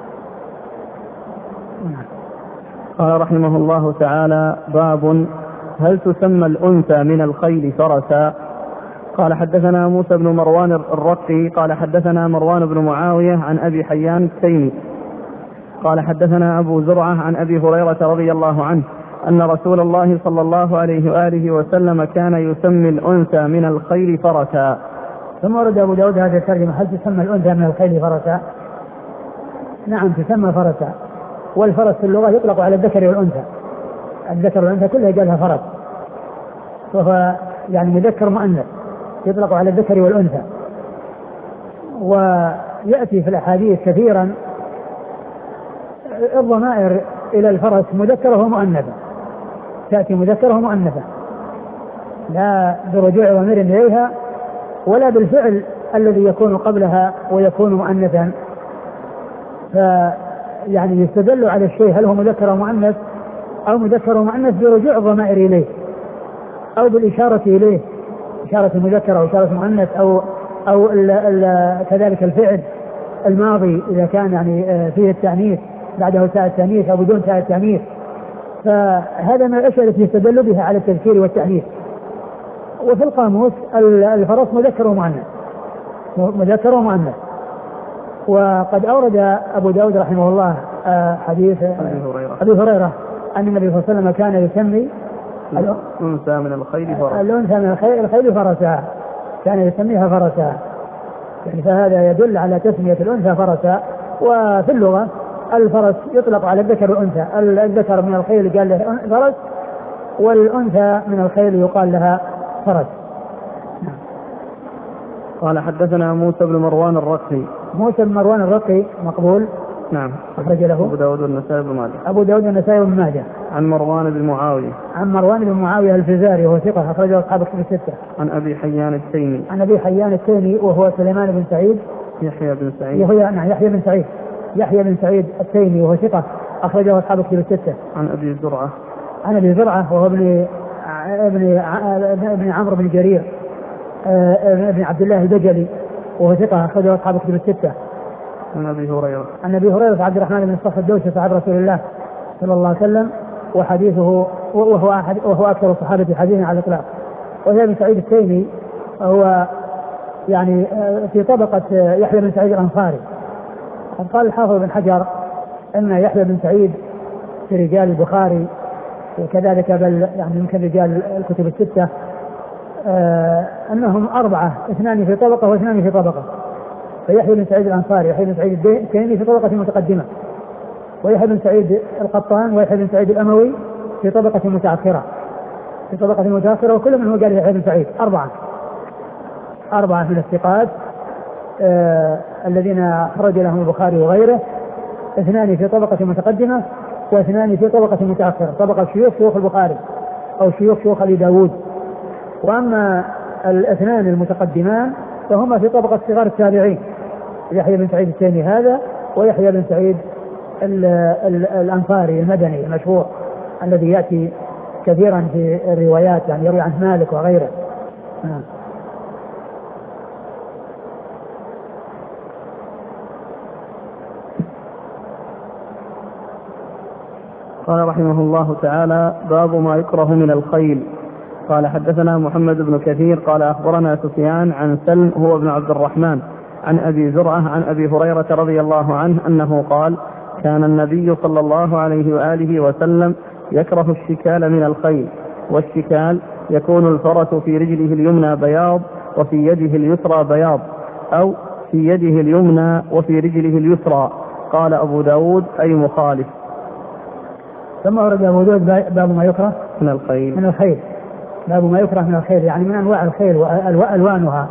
قال رحمه الله تعالى باب هل تسمى الأنثى من الخيل فرسا؟ قال حدثنا موسى بن مروان الرقي قال حدثنا مروان بن معاوية عن أبي حيان التيمي قال حدثنا أبو زرعة عن أبي هريرة رضي الله عنه أن رسول الله صلى الله عليه وآله وسلم كان يسمي الأنثى من الخيل فرسا. ثم ورد أبو داود هذا الترجمة: هل تسمى الأنثى من الخيل فرسا؟ نعم تسمى فرسا، والفرس في اللغة يطلق على الذكر والأنثى، الذكر والأنثى كلها جالها فرس، وهو يعني مذكر مؤنث يطلق على الذكر والأنثى. ويأتي في الأحاديث كثيرا الضمائر إلى الفرس مذكرة ومؤنثة، تأتي مذكرة ومؤنثة لا برجوع ضمير إليها ولا بالفعل الذي يكون قبلها ويكون مؤنثا. فيعني يستدل على الشيء هل هو مذكر ومؤنث أو مذكر ومؤنث برجوع الضمائر إليه أو بالإشارة إليه، إشارة المذكر أو إشارة المؤنث أو كذلك الفعل الماضي إذا كان يعني فيه التأنيث بعده تاء التأنيث أو بدون تاء التأنيث. فهذا من الأشياء التي يستدل بها على التذكير والتأنيث. وفي القاموس الفرس مذكر ومؤنث، مذكر ومؤنث. وقد أورد أبو داود رحمه الله حديث أبي هريرة أن النبي صلى الله عليه وسلم كان يسمي الأنثى من الخيل فرسا، الأنثى من الخيل فرسا، كان يسميها فرسا. يعني فهذا يدل على تسمية الأنثى فرسا. وفي اللغة الفرس يطلق على الذكر والأنثى، الذكر من الخيل قال له فرس، والأنثى من الخيل يقال لها فرس. قال حدثنا موسى بن مروان الرقي. موسى بن مروان الرقي مقبول، نعم، أخرج له أبو داود والنسائي بن ماجه. أبو داود والنسائي بن ماجه. عن مروان بن معاوية. عن مروان بن معاوية الفزاري وهو ثقة أخرجه أصحاب الكتب الستة. عن أبي حيان التيمي. عن أبي حيان التيمي وهو سليمان بن سعيد. يحيى بن سعيد. يحيى بن سعيد التيمي وهو ثقة أخرجه أصحاب الكتب الستة. عن أبي زرعة. عن أبي زرعة وهو ابن عمرو بن جرير ابن عبد الله البجلي وهو ثقة أخرجه أصحاب الكتب الستة. عن أبي هريرة. عن أبي هريرة عبد الرحمن بن الصخر الدوسي صاحب رسول الله صلى الله عليه وسلم، وحديثه وهو أكثر الصحابة حديثا على الإطلاق. وهي بن سعيد التيمي هو يعني في طبقة يحيى بن سعيد الأنصاري. قال الحافظ بن حجر أن يحيى بن سعيد في رجال البخاري وكذلك بل يعني يمكن رجال الكتب الستة أنهم أربعة، اثنان في طبقة واثنان في طبقة. فيحيى بن سعيد الأنصاري يحيى بن سعيد التيمي في طبقة متقدمة، ويحيى بن سعيد القطان ويحيى بن سعيد الأموي في طبقة متأخرة، وكل منهم قال يحيى بن سعيد. أربعة من الثقات الذين خرج لهم البخاري وغيره، اثنان في طبقة متقدمة واثنان في طبقة متأخرة، طبقة شيوخ البخاري أو شيوخ أبي داود. وأما الاثنان المتقدمان فهما في طبقة صغار التابعين، يحيى بن سعيد التيمي هذا ويحيى بن سعيد الأنصاري المدني المشهور الذي يأتي كثيرا في الروايات، يعني يروي عن مالك وغيره. قال رحمه الله تعالى: باب ما يكره من الخيل. قال حدثنا محمد بن كثير قال أخبرنا سفيان عن سلم هو ابن عبد الرحمن عن أبي زرعة عن أبي هريرة رضي الله عنه أنه قال: كان النبي صلى الله عليه وآله وسلم يكره الشكال من الخيل، والشكال يكون الفرس في رجله اليمنى بياض وفي يده اليسرى بياض، أو في يده اليمنى وفي رجله اليسرى. قال أبو داود: أي مخالف. ثم ورد أبو داود باب ما يكره من الخيل، باب ما يكره من الخيل، يعني من أنواع الخيل وألوانها.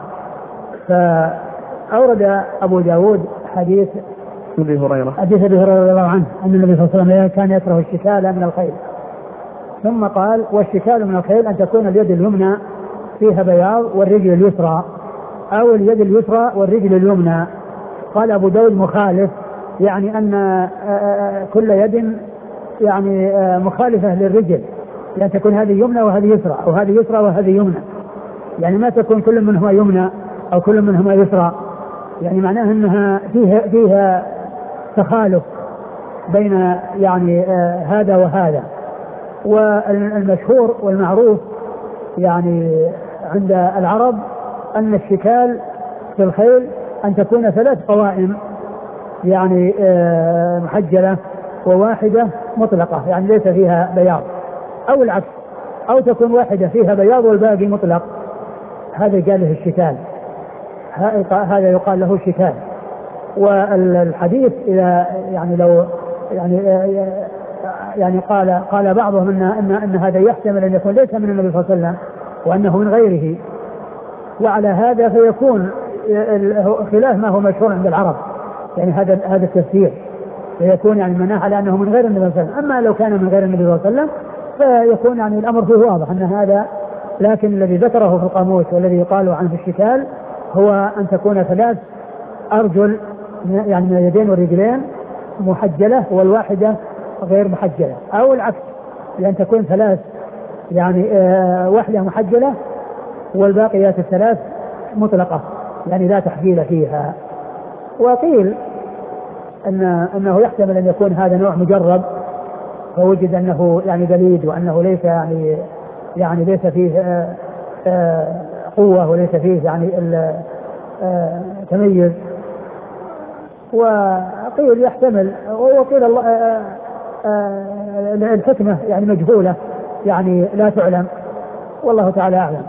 فأورد أبو داود حديث أبي هريرة رضي الله عنه أن النبي صلى الله عليه وسلم كان يكره الشكال من الخيل، ثم قال: والشكال من الخيل أن تكون اليد اليمنى فيها بياض والرجل اليسرى، أو اليد اليسرى والرجل اليمنى. قال أبو داود مخالف، يعني أن كل يد يعني مخالفة للرجل، يعني تكون هذه يمنى وهذه يسرى، أو هذه يسرى وهذه يمنى، يعني ما تكون كل منهما يمنى أو كل منهما يسرى، يعني معناه أنها فيها تخالف بين يعني هذا وهذا. والمشهور والمعروف يعني عند العرب أن الشكال في الخيل أن تكون 3 قوائم يعني محجلة وواحدة مطلقة يعني ليس فيها بياض، أو العكس، أو تكون واحدة فيها بياض والباقي مطلق، هذا قال له الشكال، هذا يقال له شكال. والحديث إذا يعني لو يعني قال بعضهم أن هذا يحتمل أن يكون ليس من النبي صلى الله عليه وسلم وأنه من غيره، وعلى هذا فيكون خلاف ما هو مشهور عند العرب، يعني هذا التفسير فيكون يعني مناح على أنه من غير النبي صلى الله عليه وسلم. أما لو كان من غير النبي صلى الله عليه وسلم فيكون يعني الأمر فيه واضح أن هذا، لكن الذي ذكره في القاموس والذي يقال عنه في الشكال هو أن تكون 3 أرجل يعني من اليدين والرجلين محجلة والواحدة غير محجلة، أو العكس، لأن تكون 3 يعني واحدة محجلة والباقيات 3 مطلقة يعني لا تحجيل فيها. وقيل أنه يحتمل أن يكون هذا نوع مجرب فوجد أنه يعني بليد وأنه ليس يعني ليس فيه قوة وليس فيه يعني تميز، وقيل يحتمل، وقيل الحكمة يعني مجهولة يعني لا تعلم، والله تعالى أعلم.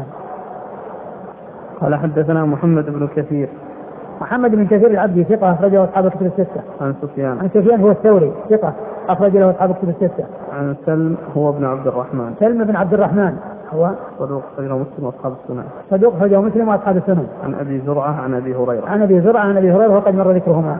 قال حدثنا محمد بن كثير. محمد بن كثير العبدي ثقة أخرجه أصحاب الكتب الستة. عن سفيان هو الثوري ثقة أخرج له أصحاب الكتب الستة. عن سلم هو ابن عبد الرحمن. سلم بن عبد الرحمن هو صدوق أخرجه مسلم وأصحاب السنن. صدوق أخرجه مسلم وأصحاب السنن. عن أبي زرعة عن أبي هريرة. عن أبي زرعة عن أبي هريرة وقد مر ذكرهما.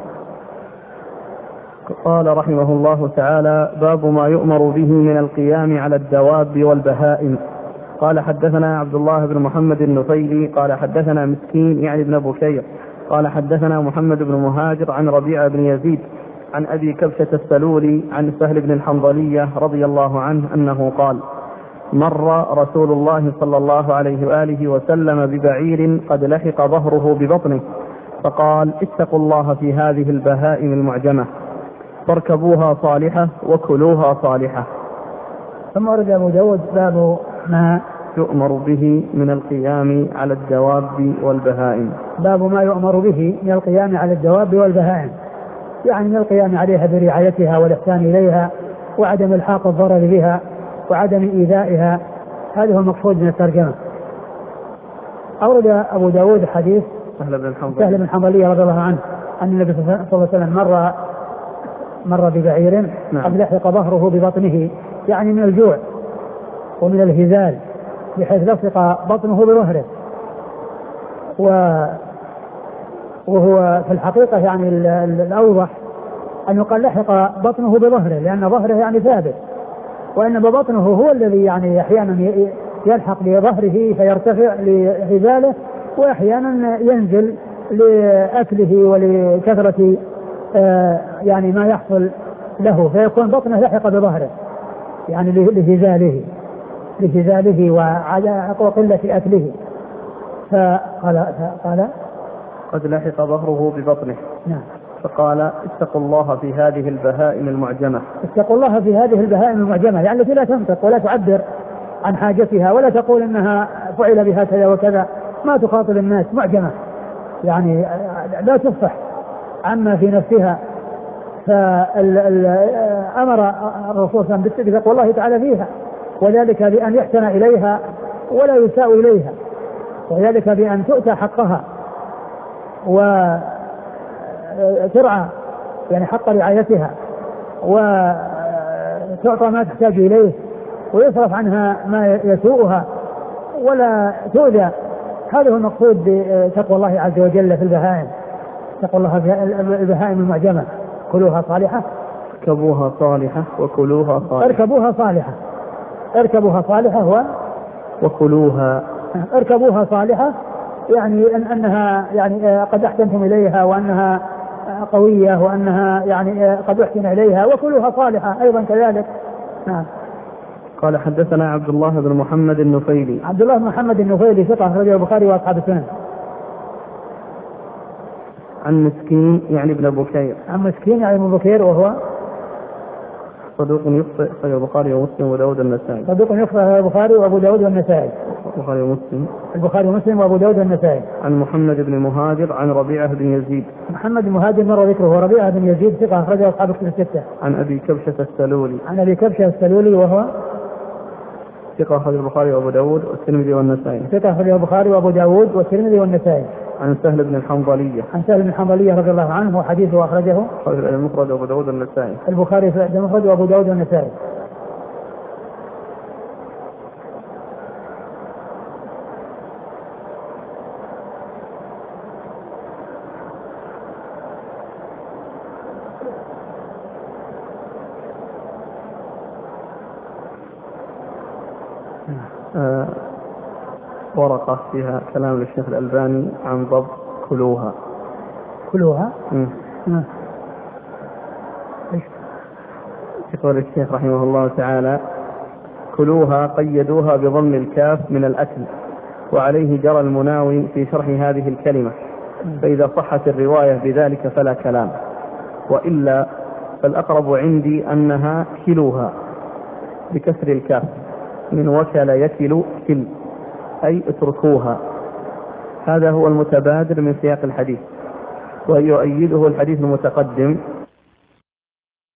قال رحمه الله تعالى: باب ما يؤمر به من القيام على الدواب والبهائم. قال حدثنا عبد الله بن محمد النفيلي قال حدثنا مسكين يعني ابن بكير قال حدثنا محمد بن مهاجر عن ربيعة بن يزيد عن أبي كبشة السلولي عن سهل بن الحنظلية رضي الله عنه أنه قال: مر رسول الله صلى الله عليه وآله وسلم ببعير قد لحق ظهره ببطنه فقال: اتقوا الله في هذه البهائم المعجمة فاركبوها صالحة وكلوها صالحة. ثم ورد أبو داود باب ما يؤمر به من القيام على الدواب والبهائم. باب ما يؤمر به من القيام على الدواب والبهائم، يعني من القيام عليها برعايتها والإحسان إليها وعدم الحاق الضرر بها وعدم إيذائها، هذا هو المقصود من الترجمة. أورد أبو داود حديث سهل بن حنظلية رضي الله عنه أن النبي صلى الله عليه وسلم مر ببعير قد لحق ظهره ببطنه، يعني من الجوع ومن الهزال بحيث لصق بطنه بظهره، وهو في الحقيقة يعني الأوضح أن يقال لحق بطنه بظهره، لأن ظهره يعني ثابت، وإنما بطنه هو الذي يعني أحيانا يلحق بظهره فيرتفع لهزاله، وأحيانا ينزل لأكله ولكثرة يعني ما يحصل له، فيكون بطنه لحق بظهره يعني لهزاله وقلة أكله. فقال قد لحق ظهره ببطنه. نعم. فقال: اتقوا الله في هذه البهائم المعجمة. اتقوا الله في هذه البهائم المعجمة، يعني التي لا تنطق ولا تعبر عن حاجتها ولا تقول إنها فعل بها كذا وكذا، ما تخاطب الناس، معجمة يعني لا تفصح عما في نفسها. فأمر الرسول صلى الله عليه وسلم بتقوى الله تعالى فيها، وذلك بأن يحسن إليها ولا يساء إليها، وذلك بأن تؤتى حقها وترعى يعني حق رعايتها وتعطى ما تحتاج إليه ويصرف عنها ما يسوءها ولا تؤذى. هذا هو المقصود بتقوى الله عز وجل في البهائم. تقوى الله في البهائم المعجمة: كلوها صالحة اركبوها صالحة وكلوها صالحة. اركبوها صالحة وكلوها. اركبوها صالحة يعني أنها يعني قد أحسنتم إليها وأنها قوية وأنها يعني قد أحسن إليها، وكلوها صالحة أيضا كذلك. نعم. قال حدثنا عبد الله بن محمد النفيلي. عبد الله بن محمد النفيلي ثقة أخرجه البخاري وأصحاب السنن. عن مسكين يعني ابن بكير. عن مسكين يعني ابن بكير وهو صدوق يخطئ أخرجه البخاري ومسلم وداود النسائي. صدوق يخطئ البخاري وأبو داود والنسائي. البخاري ومسلم. البخاري ومسلم وأبو داود والنسائي. عن محمد بن مهاجر عن ربيعة بن يزيد. محمد بن مهاجر مر ذكره، وربيعة بن يزيد ثقة أخرجه أصحاب الكتب الستة. عن أبي كبشة السلولي. عن أبي كبشة السلولي وهو ثقة أخرجه البخاري وأبو داود والترمذي والنسائي. ثقة أخرجه البخاري وأبو داود والترمذي والنسائي. عن سهل بن الحنظلية. عن سهل بن الحنظلية رضي الله عنه وحديثه أخرجه المفرد وأبو داود والنسائي. البخاري في المفرد وأبو داود والنسائي. ورقة فيها كلام للشيخ الألباني عن ضبط كلوها. كلوها؟ يقول الشيخ رحمه الله تعالى: كلوها قيدوها بضم الكاف من الأكل، وعليه جرى المناوي في شرح هذه الكلمة، فإذا صحت الرواية بذلك فلا كلام، وإلا فالأقرب عندي أنها كلوها بكسر الكاف، من وكل يكل كل، أي اتركوها. هذا هو المتبادر من سياق الحديث، ويؤيده الحديث المتقدم